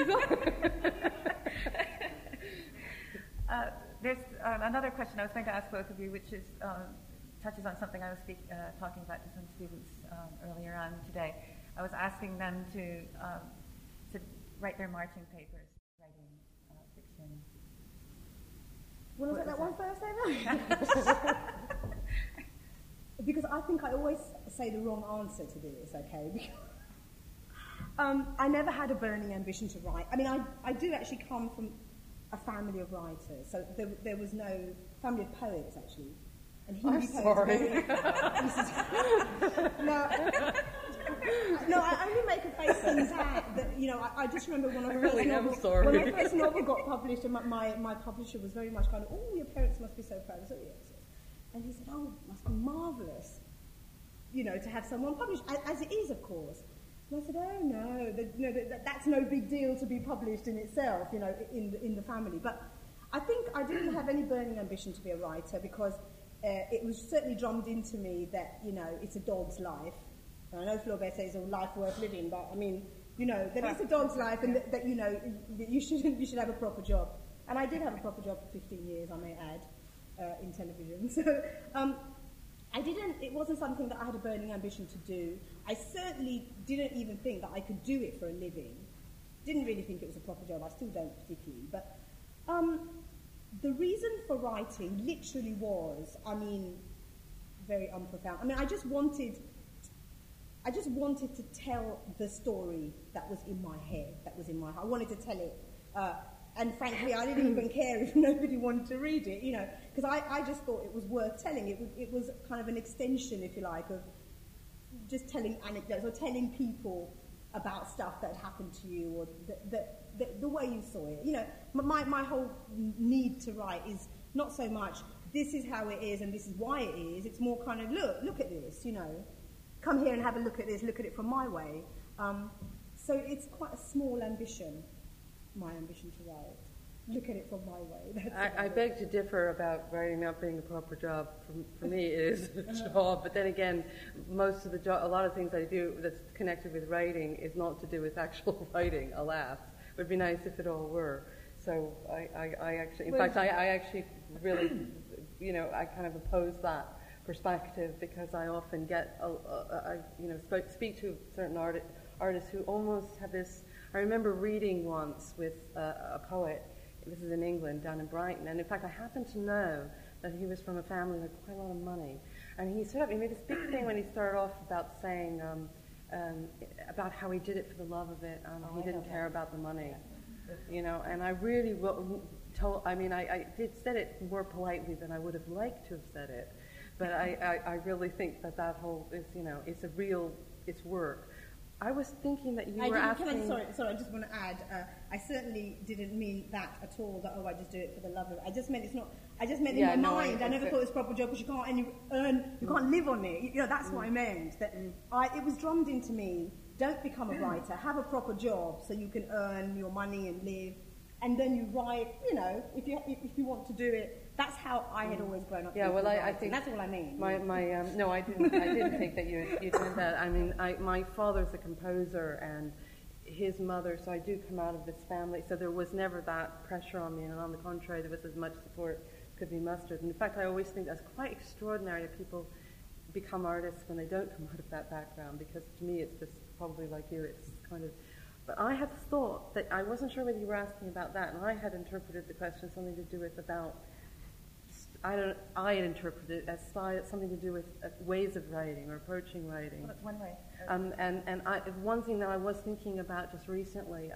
There's another question I was going to ask both of you, which is touches on something I was talking about to some students earlier on today. I was asking them to write their marching papers, writing fiction. Want to take that one first, Ava? Because I think I always say the wrong answer to this, okay? Because, I never had a burning ambition to write. I mean, I do actually come from a family of writers, so there was no family of poets, actually. And Hindi poets. Sorry. No, I only make a face on that. I just remember when my first novel got published, and my publisher was very much kind of, oh, your parents must be so proud. So yes. And he said, oh, it must be marvellous, to have someone published, as it is, of course. And I said, oh, no, that's no big deal to be published in itself, in the family. But I think I didn't have any burning ambition to be a writer, because it was certainly drummed into me that, it's a dog's life. And I know Flaubert says, oh, life worth living, but I mean, that it's a dog's life, and that you should have a proper job. And I did have a proper job for 15 years, I may add, in television. So it wasn't something that I had a burning ambition to do. I certainly didn't even think that I could do it for a living. Didn't really think it was a proper job. I still don't particularly. But the reason for writing literally was, very unprofound. I just wanted to tell the story that was in my head, that was in my heart. I wanted to tell it. And frankly, I didn't even care if nobody wanted to read it, because I just thought it was worth telling. It was kind of an extension, if you like, of just telling anecdotes or telling people about stuff that happened to you, or the way you saw it. My whole need to write is not so much this is how it is and this is why it is. It's more kind of look at this, come here and have a look at this, look at it from my way. So it's quite a small ambition. My ambition to write. Look at it from my way. I beg to differ about writing not being a proper job. For me, it is a job. But then again, a lot of things I do that's connected with writing is not to do with actual writing. Alas, it would be nice if it all were. So I actually, in fact, I actually really, I kind of oppose that perspective, because I often get, speak to certain artists who almost have this. I remember reading once with a poet, this is in England, down in Brighton, and in fact I happen to know that he was from a family with quite a lot of money. And he made this big thing when he started off about saying, about how he did it for the love of it, he didn't care about the money. And I really I did said it more politely than I would have liked to have said it, but I really think that whole is, it's work. I was thinking that you were asking... Sorry, I just want to add, I certainly didn't mean that at all, that, I just do it for the love of it. I just meant in my mind, I never thought it was a proper job because you can't live on it. That's what I meant. That it was drummed into me, don't become a writer, have a proper job so you can earn your money and live, and then you write, if you want to do it. That's how I had always grown up. Yeah, well, I think that's all I mean. No, I didn't think that you meant that. I mean, my father's a composer and his mother, so I do come out of this family. So there was never that pressure on me, and on the contrary, there was as much support could be mustered. And in fact, I always think that's quite extraordinary that people become artists when they don't come out of that background, because to me, it's just probably like you. It's kind of. But I had thought that I wasn't sure whether you were asking about that, and I had interpreted the question something to do with about. I interpreted it as something to do with ways of writing or approaching writing. Well, that's one way. One thing that I was thinking about just recently,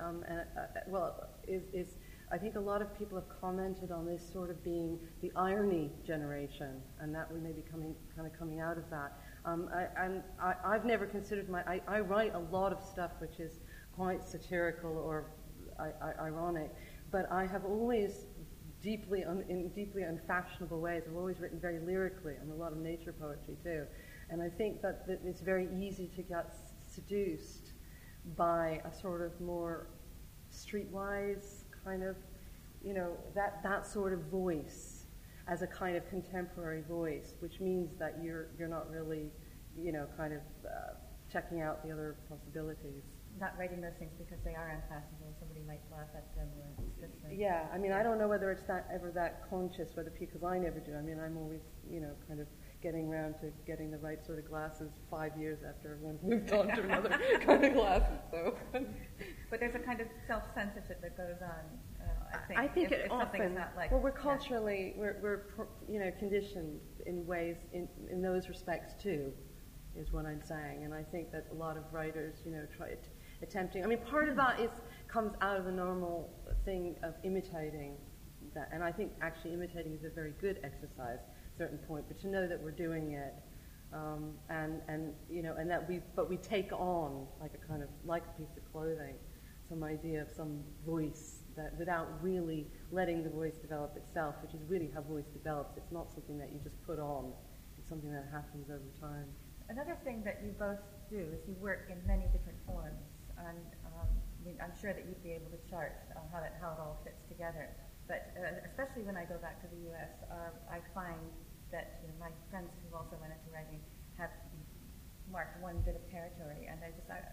is I think a lot of people have commented on this sort of being the irony generation, and that we may be coming out of that. I've never considered I write a lot of stuff which is quite satirical or ironic, but I have always in deeply unfashionable ways. I've always written very lyrically, and a lot of nature poetry too. And I think that it's very easy to get seduced by a sort of more streetwise kind of, that sort of voice as a kind of contemporary voice, which means that you're not really, checking out the other possibilities. Not writing those things because they are unfashionable. Somebody might laugh at them, or it's just like... Yeah, I mean, I don't know whether it's ever that conscious, because I never do. I mean, I'm always, kind of getting around to getting the right sort of glasses 5 years after everyone's moved on to another kind of glasses. So, but there's a kind of self-censorship that goes on. I think if it often. Not like, we're culturally, we're conditioned in ways in those respects too, is what I'm saying. And I think that a lot of writers, try it. Attempting. I mean, part of that comes out of the normal thing of imitating that, and I think actually imitating is a very good exercise at a certain point. But to know that we're doing it, and that we take on like a piece of clothing, some idea of some voice that without really letting the voice develop itself, which is really how voice develops. It's not something that you just put on. It's something that happens over time. Another thing that you both do is you work in many different forms. And I'm sure that you'd be able to chart how it all fits together. But especially when I go back to the U.S., I find that my friends who also went into writing have marked one bit of territory, and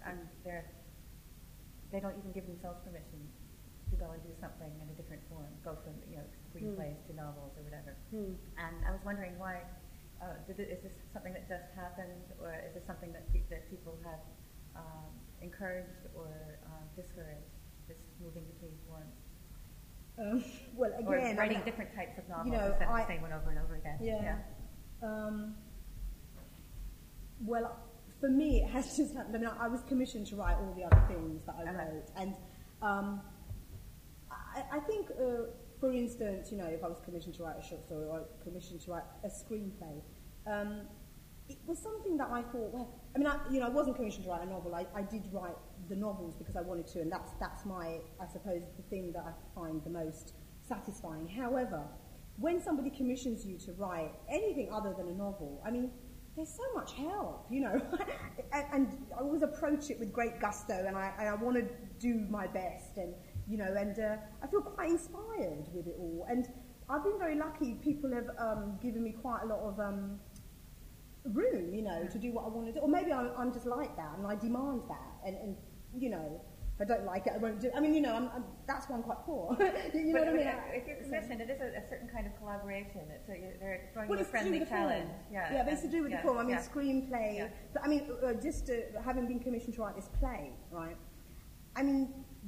they don't even give themselves permission to go and do something in a different form, go from screenplays to novels or whatever. And I was wondering why. Is this something that just happened, or is this something that people have encouraged or discouraged, this moving between forms? Well, again, or writing different types of novels instead of the same one over and over again. Yeah. Well, for me, it has just happened. I mean, I was commissioned to write all the other things that I wrote, and I think, for instance, if I was commissioned to write a short story or commissioned to write a screenplay, it was something that I thought, well, I mean, I wasn't commissioned to write a novel. I did write the novels because I wanted to, and that's my, I suppose, the thing that I find the most satisfying. However, when somebody commissions you to write anything other than a novel, I mean, there's so much help, and I always approach it with great gusto, and I want to do my best, and I feel quite inspired with it all. And I've been very lucky. People have given me quite a lot of room, to do what I want to do. Or maybe I'm just like that, and I demand that. And if I don't like it, I won't do it. I mean, that's why I'm quite poor. you know what I mean? If you're commissioned, it is a certain kind of collaboration. They're throwing you a friendly challenge. Yeah, but it's to do with the form. I mean, screenplay. Yeah. But I mean, just having been commissioned to write this play, right? I mean,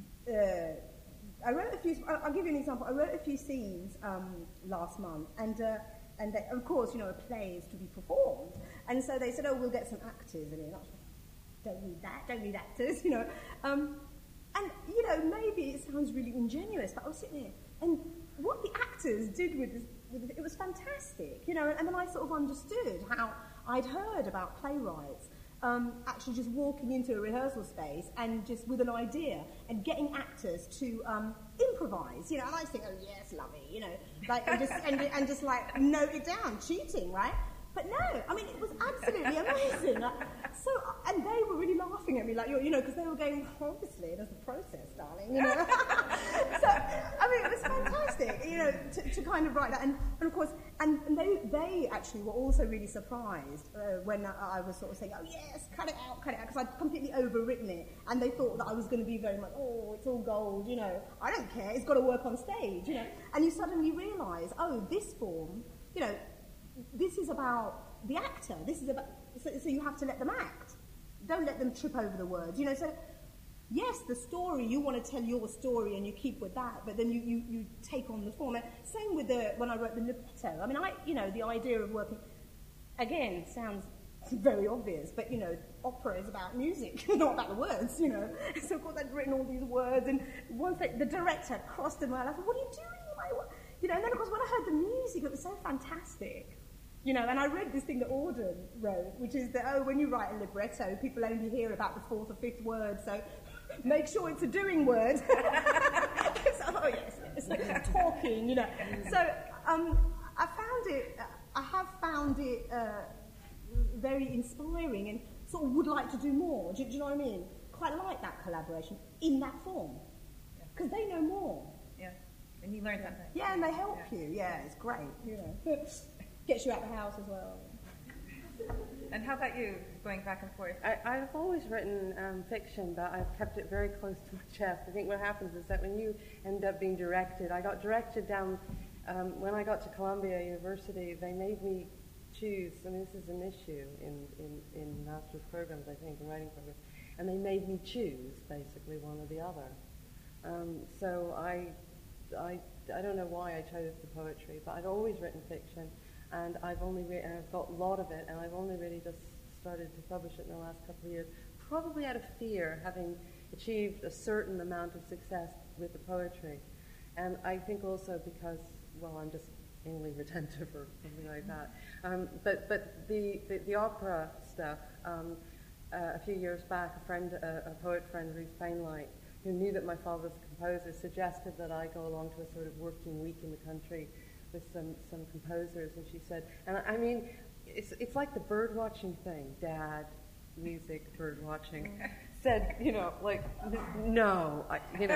I wrote a few. I'll give you an example. I wrote a few scenes last month, and they, of course, a play is to be performed, and so they said, "Oh, we'll get some actors in it." And I was like, don't need actors, And maybe it sounds really ingenuous, but I was sitting there, and what the actors did with this, it was fantastic, you know, and then I sort of understood how I'd heard about playwrights actually just walking into a rehearsal space and just with an idea and getting actors to improvise, you know, and I think, oh yes, lovey, you know, like and just like note it down, cheating, right? But no, I mean, it was absolutely amazing. So, and they were really laughing at me, like, you know, because they were going, obviously, there's a process, darling, you know. So, I mean, it was fantastic, you know, to kind of write that. And of course, and they actually were also really surprised when I was sort of saying, oh, yes, cut it out, because I'd completely overwritten it. And they thought that I was going to be very much, oh, it's all gold, you know. I don't care, it's got to work on stage, you know. And you suddenly realise, oh, this form, you know, this is about the actor. This is about so you have to let them act. Don't let them trip over the words. You know, so yes, the story, you want to tell your story and you keep with that, but then you take on the form. And same with when I wrote the libretto. I mean, you know, the idea of working again sounds very obvious, but you know, opera is about music, not about the words, you know. So of course I'd written all these words, and once the director crossed them out, I thought, what are you doing? You know, and then of course when I heard the music, it was so fantastic. You know, and I read this thing that Auden wrote, which is that, when you write a libretto, people only hear about the fourth or fifth word, so make sure it's a doing word. So, oh, yes, talking, you know. So I have found it very inspiring and sort of would like to do more. Do you know what I mean? Quite like that collaboration in that form. Because they know more. Yeah, and you learn something. Yeah, and they help you. Yeah, it's great, you know. Gets you out the house as well. And how about you, going back and forth? I've always written fiction, but I've kept it very close to my chest. I think what happens is that when you end up being directed, I got directed down, when I got to Columbia University, they made me choose, I mean this is an issue in master's programs, I think, in writing programs, and they made me choose, basically, one or the other. So I don't know why I chose the poetry, but I've always written fiction. And I've got a lot of it, and I've only really just started to publish it in the last couple of years, probably out of fear, having achieved a certain amount of success with the poetry. And I think also because, well, I'm just anally retentive or something like that. But the opera stuff, a few years back, a poet friend, Ruth Fainlight, who knew that my father was a composer, suggested that I go along to a sort of working week in the country with some composers, and she said, and I mean, it's like the bird watching thing, dad, music, bird watching, said, you know, like, no,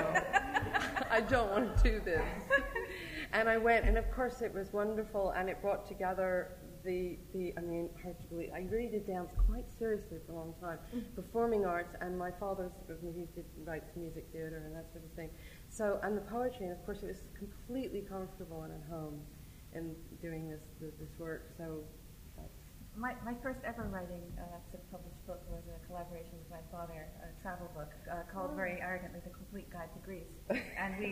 I don't want to do this. And I went, and of course it was wonderful, and it brought together I mean, hard to believe, I really did dance quite seriously for a long time, performing arts, and my father writes music theatre and that sort of thing. So, and the poetry, and of course it was completely comfortable and at home in doing this work, so that's... My first ever writing published book was a collaboration with my father, a travel book called very arrogantly The Complete Guide to Greece. And we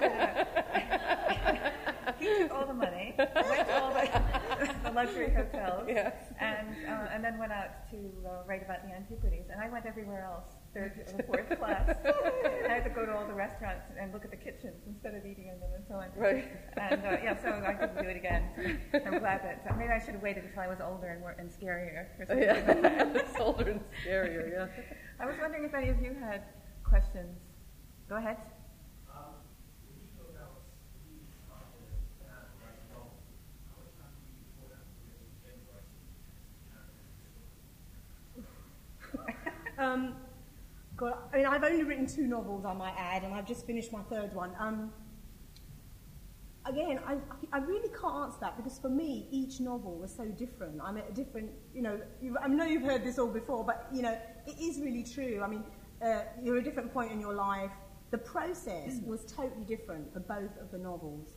he took all the money, went to all the luxury hotels, yes. and then went out to write about the antiquities. And I went everywhere else, third or fourth class. I had to go to all the restaurants and look at the kitchens instead of eating in them and so on. Right. And so I couldn't do it again. I'm glad that maybe I should have waited until I was older and scarier. Or something like that. It's older and scarier, yeah. I was wondering if any of you had questions. Go ahead. God, I mean, I've only written 2 novels, I might add, and I've just finished my 3rd one. Again, I really can't answer that because for me, each novel was so different. I'm at a different, you know, I know you've heard this all before, but, you know, it is really true. I mean, you're at a different point in your life. The process was totally different for both of the novels.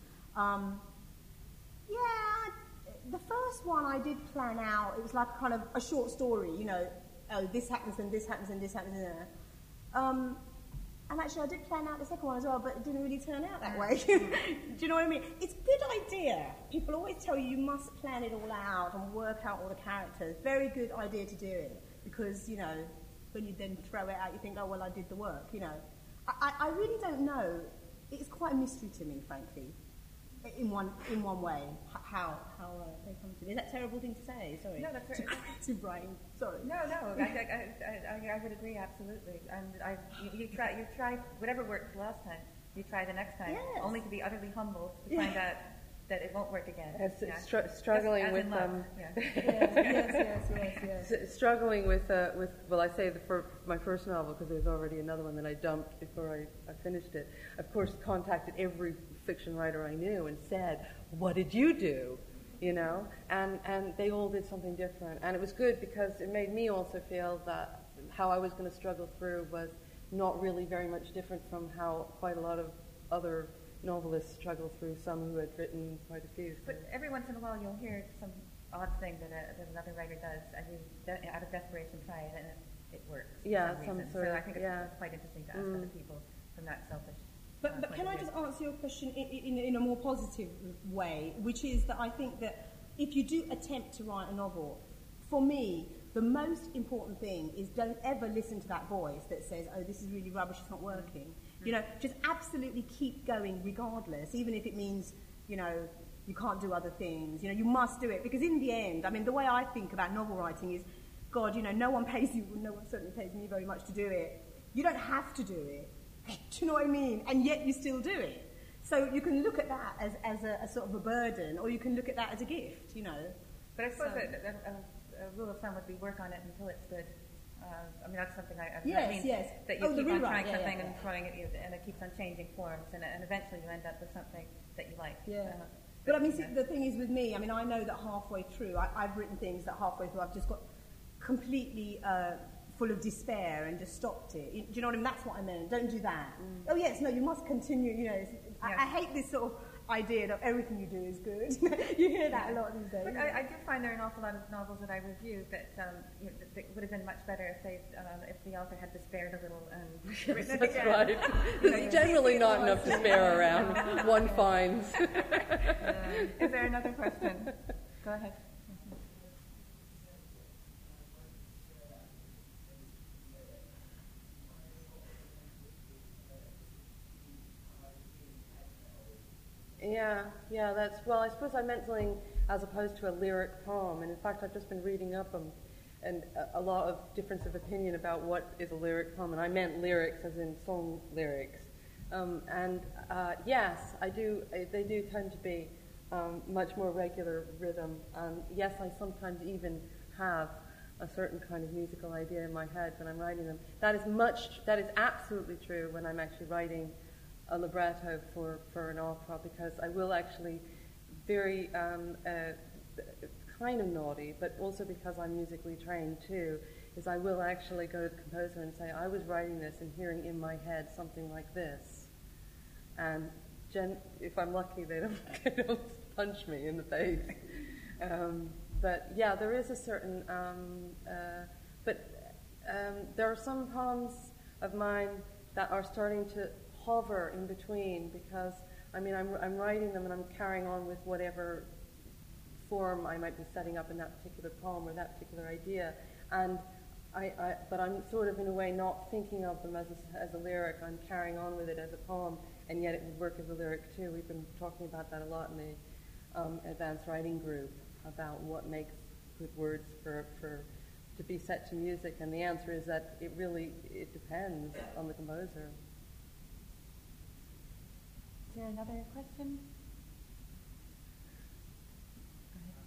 The first one I did plan out. It was like kind of a short story, you know, oh, this happens and this happens and this happens and there. And actually I did plan out the second one as well, but it didn't really turn out that way. Do you know what I mean? It's a good idea. People always tell you must plan it all out and work out all the characters. Very good idea to do it, because, you know, when you then throw it out, you think, oh, well, I did the work, you know. I really don't know. It's quite a mystery to me, frankly. in one way, how they come to me. Is that a terrible thing to say? Sorry. No, that's to creative writing. Sorry. No, I would agree absolutely. And you try whatever worked last time. You try the next time, yes. only to be utterly humbled to find out that it won't work again. Struggling with struggling with well, I say my first novel, because there's already another one that I dumped before I finished it. Of course, contacted every fiction writer I knew and said, "What did you do?" You know, and they all did something different, and it was good because it made me also feel that how I was going to struggle through was not really very much different from how quite a lot of other novelists struggle through, some who had written quite a few. So. But every once in a while you'll hear some odd thing that another writer does, and you, out of desperation, try it, and it works. Yeah, for some reason. sort so of, I think it's quite interesting to ask other people from that selfish. But can I just answer your question in a more positive way, which is that I think that if you do attempt to write a novel, for me, the most important thing is don't ever listen to that voice that says, "Oh, this is really rubbish, it's not working." You know, just absolutely keep going regardless, even if it means, you know, you can't do other things. You know, you must do it, because in the end, I mean, the way I think about novel writing is, God, you know, no one certainly pays me very much to do it. You don't have to do it. Do you know what I mean? And yet you still do it. So you can look at that as a sort of a burden, or you can look at that as a gift, you know. But I suppose a rule of thumb would be work on it until it's good. I mean, that's something that means that you keep on trying something and trying it, and it keeps on changing forms, and eventually you end up with something that you like. Yeah. But I mean, see, the thing is with me, I mean, I know that halfway through, I've written things that halfway through I've just got completely full of despair and just stopped it. Do you know what I mean? That's what I meant. Don't do that. Oh yes, no, you must continue. You know, I hate this sort of idea that everything you do is good. You hear that a lot these days. But I do find there are an awful lot of novels that I review that, that would have been much better if the author had despaired a little and written it again. Right. There's generally not enough despair around. One finds. Is there another question? Go ahead. Yeah, well, I suppose I meant something as opposed to a lyric poem, and in fact I've just been reading up and a lot of difference of opinion about what is a lyric poem, and I meant lyrics as in song lyrics. Yes, they do tend to be much more regular rhythm, and yes, I sometimes even have a certain kind of musical idea in my head when I'm writing them. That is absolutely true when I'm actually writing a libretto for an opera, because I will actually very kind of naughty, but also because I'm musically trained too, is I will actually go to the composer and say, I was writing this and hearing in my head something like this. And if I'm lucky, they don't punch me in the face. But yeah, there is a certain, there are some poems of mine that are starting to hover in between, because I mean I'm writing them and I'm carrying on with whatever form I might be setting up in that particular poem or that particular idea, and but I'm sort of in a way not thinking of them as a lyric. I'm carrying on with it as a poem, and yet it would work as a lyric too. We've been talking about that a lot in the advanced writing group, about what makes good words to be set to music, and the answer is that it depends on the composer. Is there another question? Go ahead.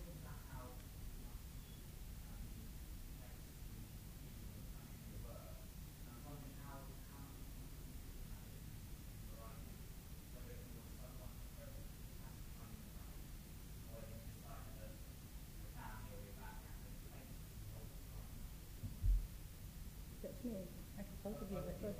That's me. Both of you,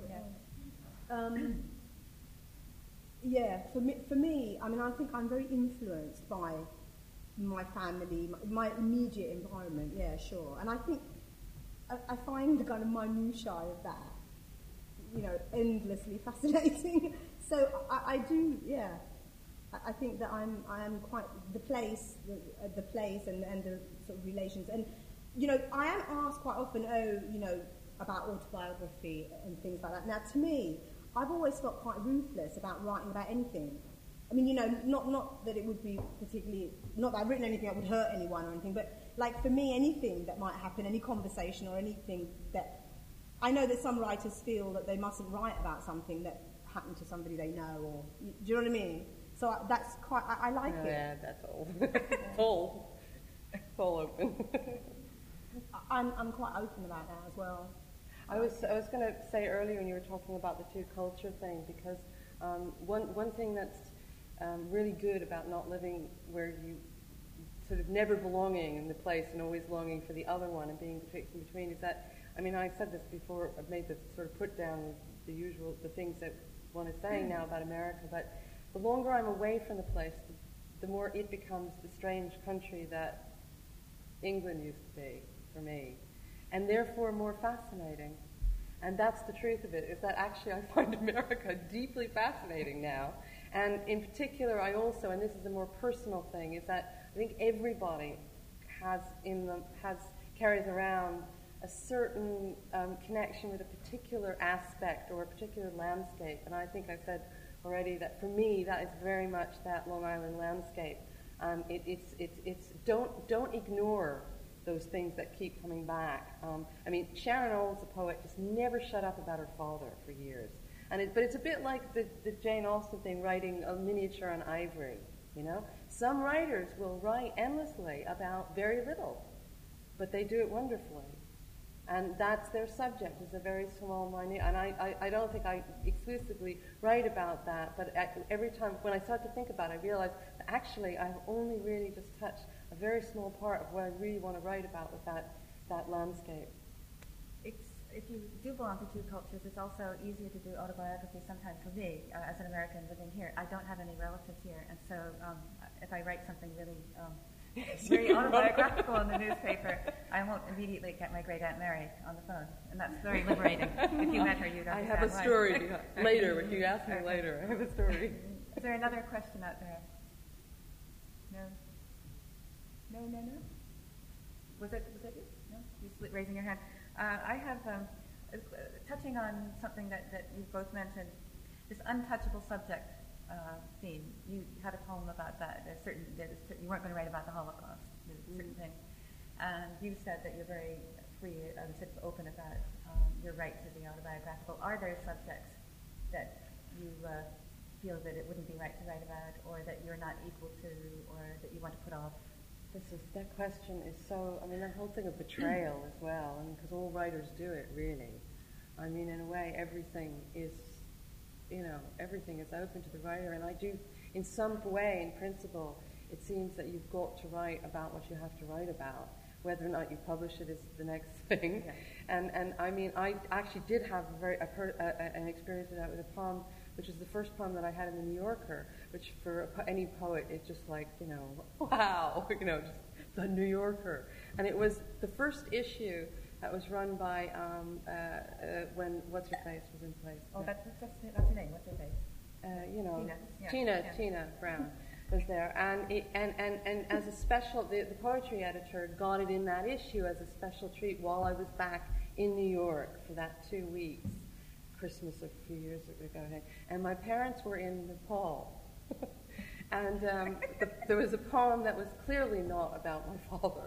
yeah, for me, I mean, I think I'm very influenced by my family, my immediate environment, yeah, sure. And I think I find the kind of minutiae of that, you know, endlessly fascinating. So I do, yeah. I think that I am quite the place and the sort of relations. And, you know, I am asked quite often, you know, about autobiography and things like that. Now, to me, I've always felt quite ruthless about writing about anything. I mean, not that it would be particularly, not that I've written anything that would hurt anyone or anything, but like for me, anything that might happen, any conversation or anything that, I know that some writers feel that they mustn't write about something that happened to somebody they know, or, do you know what I mean? So that's quite, I like it. Yeah, that's all. It's all open. I'm quite open about that as well. I was going to say earlier when you were talking about the two culture thing, because one thing that's really good about not living where you sort of never belonging in the place and always longing for the other one and being betwixt and between is that, I mean, I said this before, I've made this sort of put down the things that one is saying now about America, but the longer I'm away from the place, the more it becomes the strange country that England used to be for me, and therefore more fascinating. And that's the truth of it, is that actually I find America deeply fascinating now. And in particular, I also, and this is a more personal thing, is that I think everybody carries around a certain connection with a particular aspect or a particular landscape. And I think I said already that for me, that is very much that Long Island landscape. Don't ignore those things that keep coming back. I mean, Sharon Olds, the poet, just never shut up about her father for years. But it's a bit like the Jane Austen thing, writing a miniature on ivory, Some writers will write endlessly about very little, but they do it wonderfully. And that's their subject, is a very small, minute, and I don't think I exclusively write about that, but every time, when I start to think about it, I realize that actually I've only really just touched a very small part of what I really want to write about with that landscape. If you do belong to two cultures, it's also easier to do autobiography sometimes for me, as an American living here. I don't have any relatives here, and so if I write something really very autobiographical in the newspaper, I won't immediately get my great Aunt Mary on the phone, and that's very liberating. If you met her, you'd understand. I have a story later. If you ask me later, I have a story. Is there another question out there? No. Was it you? No, you raising your hand. I have touching on something that you both mentioned, this untouchable subject theme. You had a poem about that. You weren't going to write about the Holocaust. There's a certain thing, and you said that you're very free and sort of open about your right to be autobiographical. Are there subjects that you feel that it wouldn't be right to write about, or that you're not equal to, or that you want to put off? That question is so, I mean, that whole thing of betrayal as well, because all writers do it, really. I mean, in a way, everything is open to the writer, and I do, in some way, in principle, it seems that you've got to write about what you have to write about. Whether or not you publish it is the next thing. Yeah. And I mean, I actually did have an experience with that with a poem, which is the first poem that I had in the New Yorker, which for any poet is just like, wow, just the New Yorker. And it was the first issue that was run by when What's Her Face was in place. Oh, that's her name. What's her face? Tina Brown was there, and as a special, the poetry editor got it in that issue as a special treat while I was back in New York for that 2 weeks. Christmas a few years ago, and my parents were in Nepal, and there was a poem that was clearly not about my father.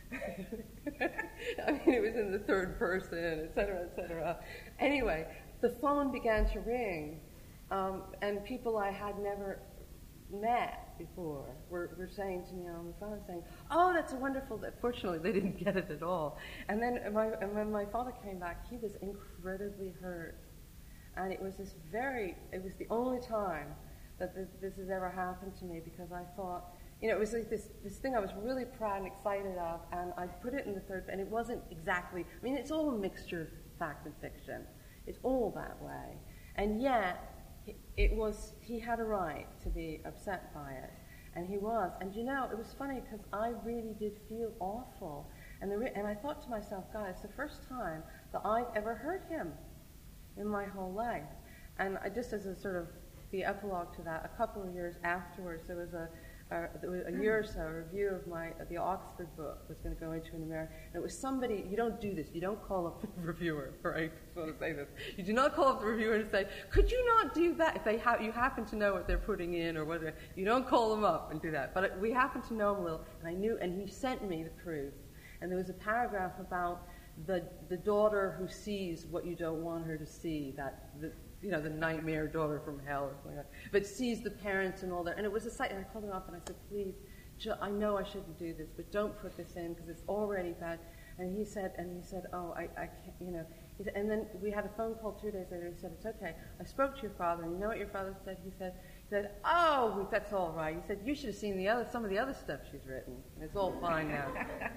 I mean, it was in the third person, etc., etc. Anyway, the phone began to ring, and people I had never met before were saying to me on the phone, saying, "Oh, that's a wonderful." Fortunately, they didn't get it at all. And then when my father came back, he was incredibly hurt. And it was it was the only time that this has ever happened to me, because I thought, it was like this thing I was really proud and excited of, and I put it in the third, and it wasn't exactly, I mean, it's all a mixture of fact and fiction. It's all that way. And yet, he had a right to be upset by it. And he was. And it was funny, because I really did feel awful. And I thought to myself, God, it's the first time that I've ever hurt him in my whole life. And just as a sort of the epilogue to that, a couple of years afterwards, there was a year or so, a review of the Oxford book was going to go into in America. And it was somebody, you don't do this, you don't call up the reviewer, right? I just want to say this. You do not call up the reviewer and say, could you not do that? If you happen to know what they're putting in or whatever, you don't call them up and do that. But we happened to know him a little, and I knew, and he sent me the proof. And there was a paragraph about the daughter who sees what you don't want her to see, the nightmare daughter from hell or something like that, but sees the parents and all that. And it was a site, and I called him up and I said, please, I know I shouldn't do this, but don't put this in because it's already bad. And he said, oh, I can't, and then we had a phone call 2 days later. He said, it's okay. I spoke to your father, and you know what your father said? He said, oh, that's all right. He said, you should have seen some of the other stuff she's written. It's all fine now.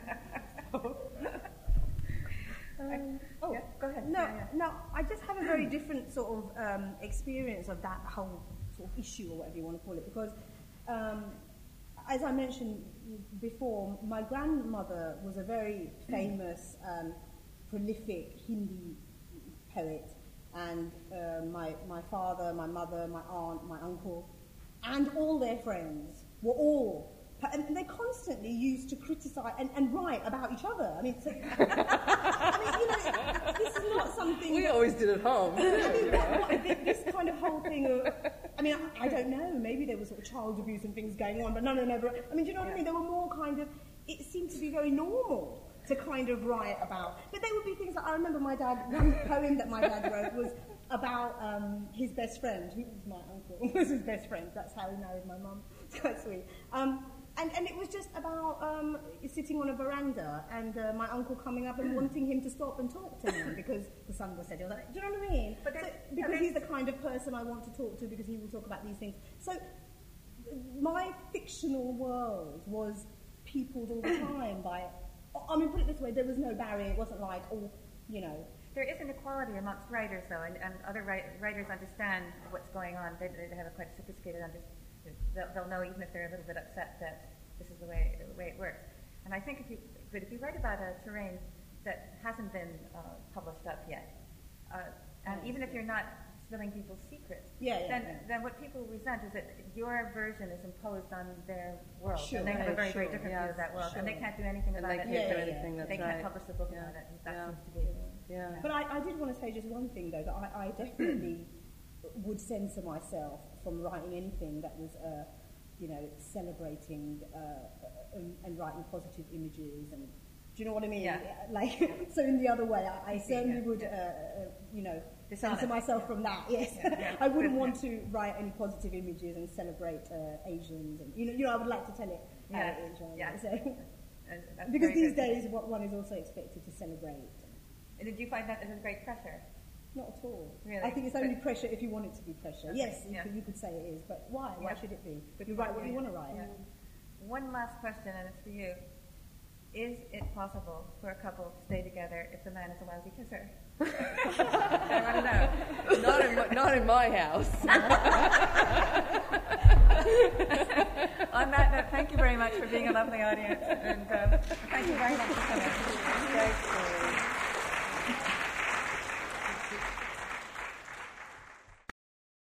Yeah, go ahead. No, I just have a very different sort of experience of that whole sort of issue, or whatever you want to call it, because as I mentioned before, my grandmother was a very famous, prolific Hindi poet, and my father, my mother, my aunt, my uncle, and all their friends were all. And they constantly used to criticize and write about each other. I mean, this is not something we always did at home. This kind of whole thing of, I don't know, maybe there was sort of child abuse and things going on, but no. But, do you know what I mean? There were more kind of, it seemed to be very normal to kind of write about. But there would be things that I remember one poem that my dad wrote was about his best friend, who was my uncle, was his best friend. That's how he married my mum. It's quite sweet. And it was just about sitting on a veranda and my uncle coming up and wanting him to stop and talk to him because the sun was setting. Do you know what I mean? Because he's the kind of person I want to talk to because he will talk about these things. So my fictional world was peopled all the time by... put it this way, there was no barrier. It wasn't like, There is an equality amongst writers, though, and other writers understand what's going on. They have a quite sophisticated understanding. They'll know even if they're a little bit upset that this is the way it works. And I think if you write about a terrain that hasn't been published up yet, and even if you're not spilling people's secrets, then what people resent is that your version is imposed on their world, and they have a very, very different view of that world, and they can't do anything about it. They can't publish a book about it. And that seems to be. Yeah. But I did want to say just one thing though, that I definitely would censor myself from writing anything that was, celebrating and writing positive images. And do you know what I mean? Yeah. So in the other way, I certainly would, censor myself from that. Yes, I wouldn't want to write any positive images and celebrate Asians, and I would like to tell it how it is. Right? Yeah. So, because these days, one is also expected to celebrate. Did you find that as a great pressure? Not at all. Really? I think it's only pressure if you want it to be pressure. Okay. Yes, you could say it is, but why? Why should it be? You write what you want to write. Yeah. One last question, and it's for you. Is it possible for a couple to stay together if the man is a lousy kisser? I want to know. Not in my house. On that note, thank you very much for being a lovely audience, and thank you very much for coming. Thanks, Laurie.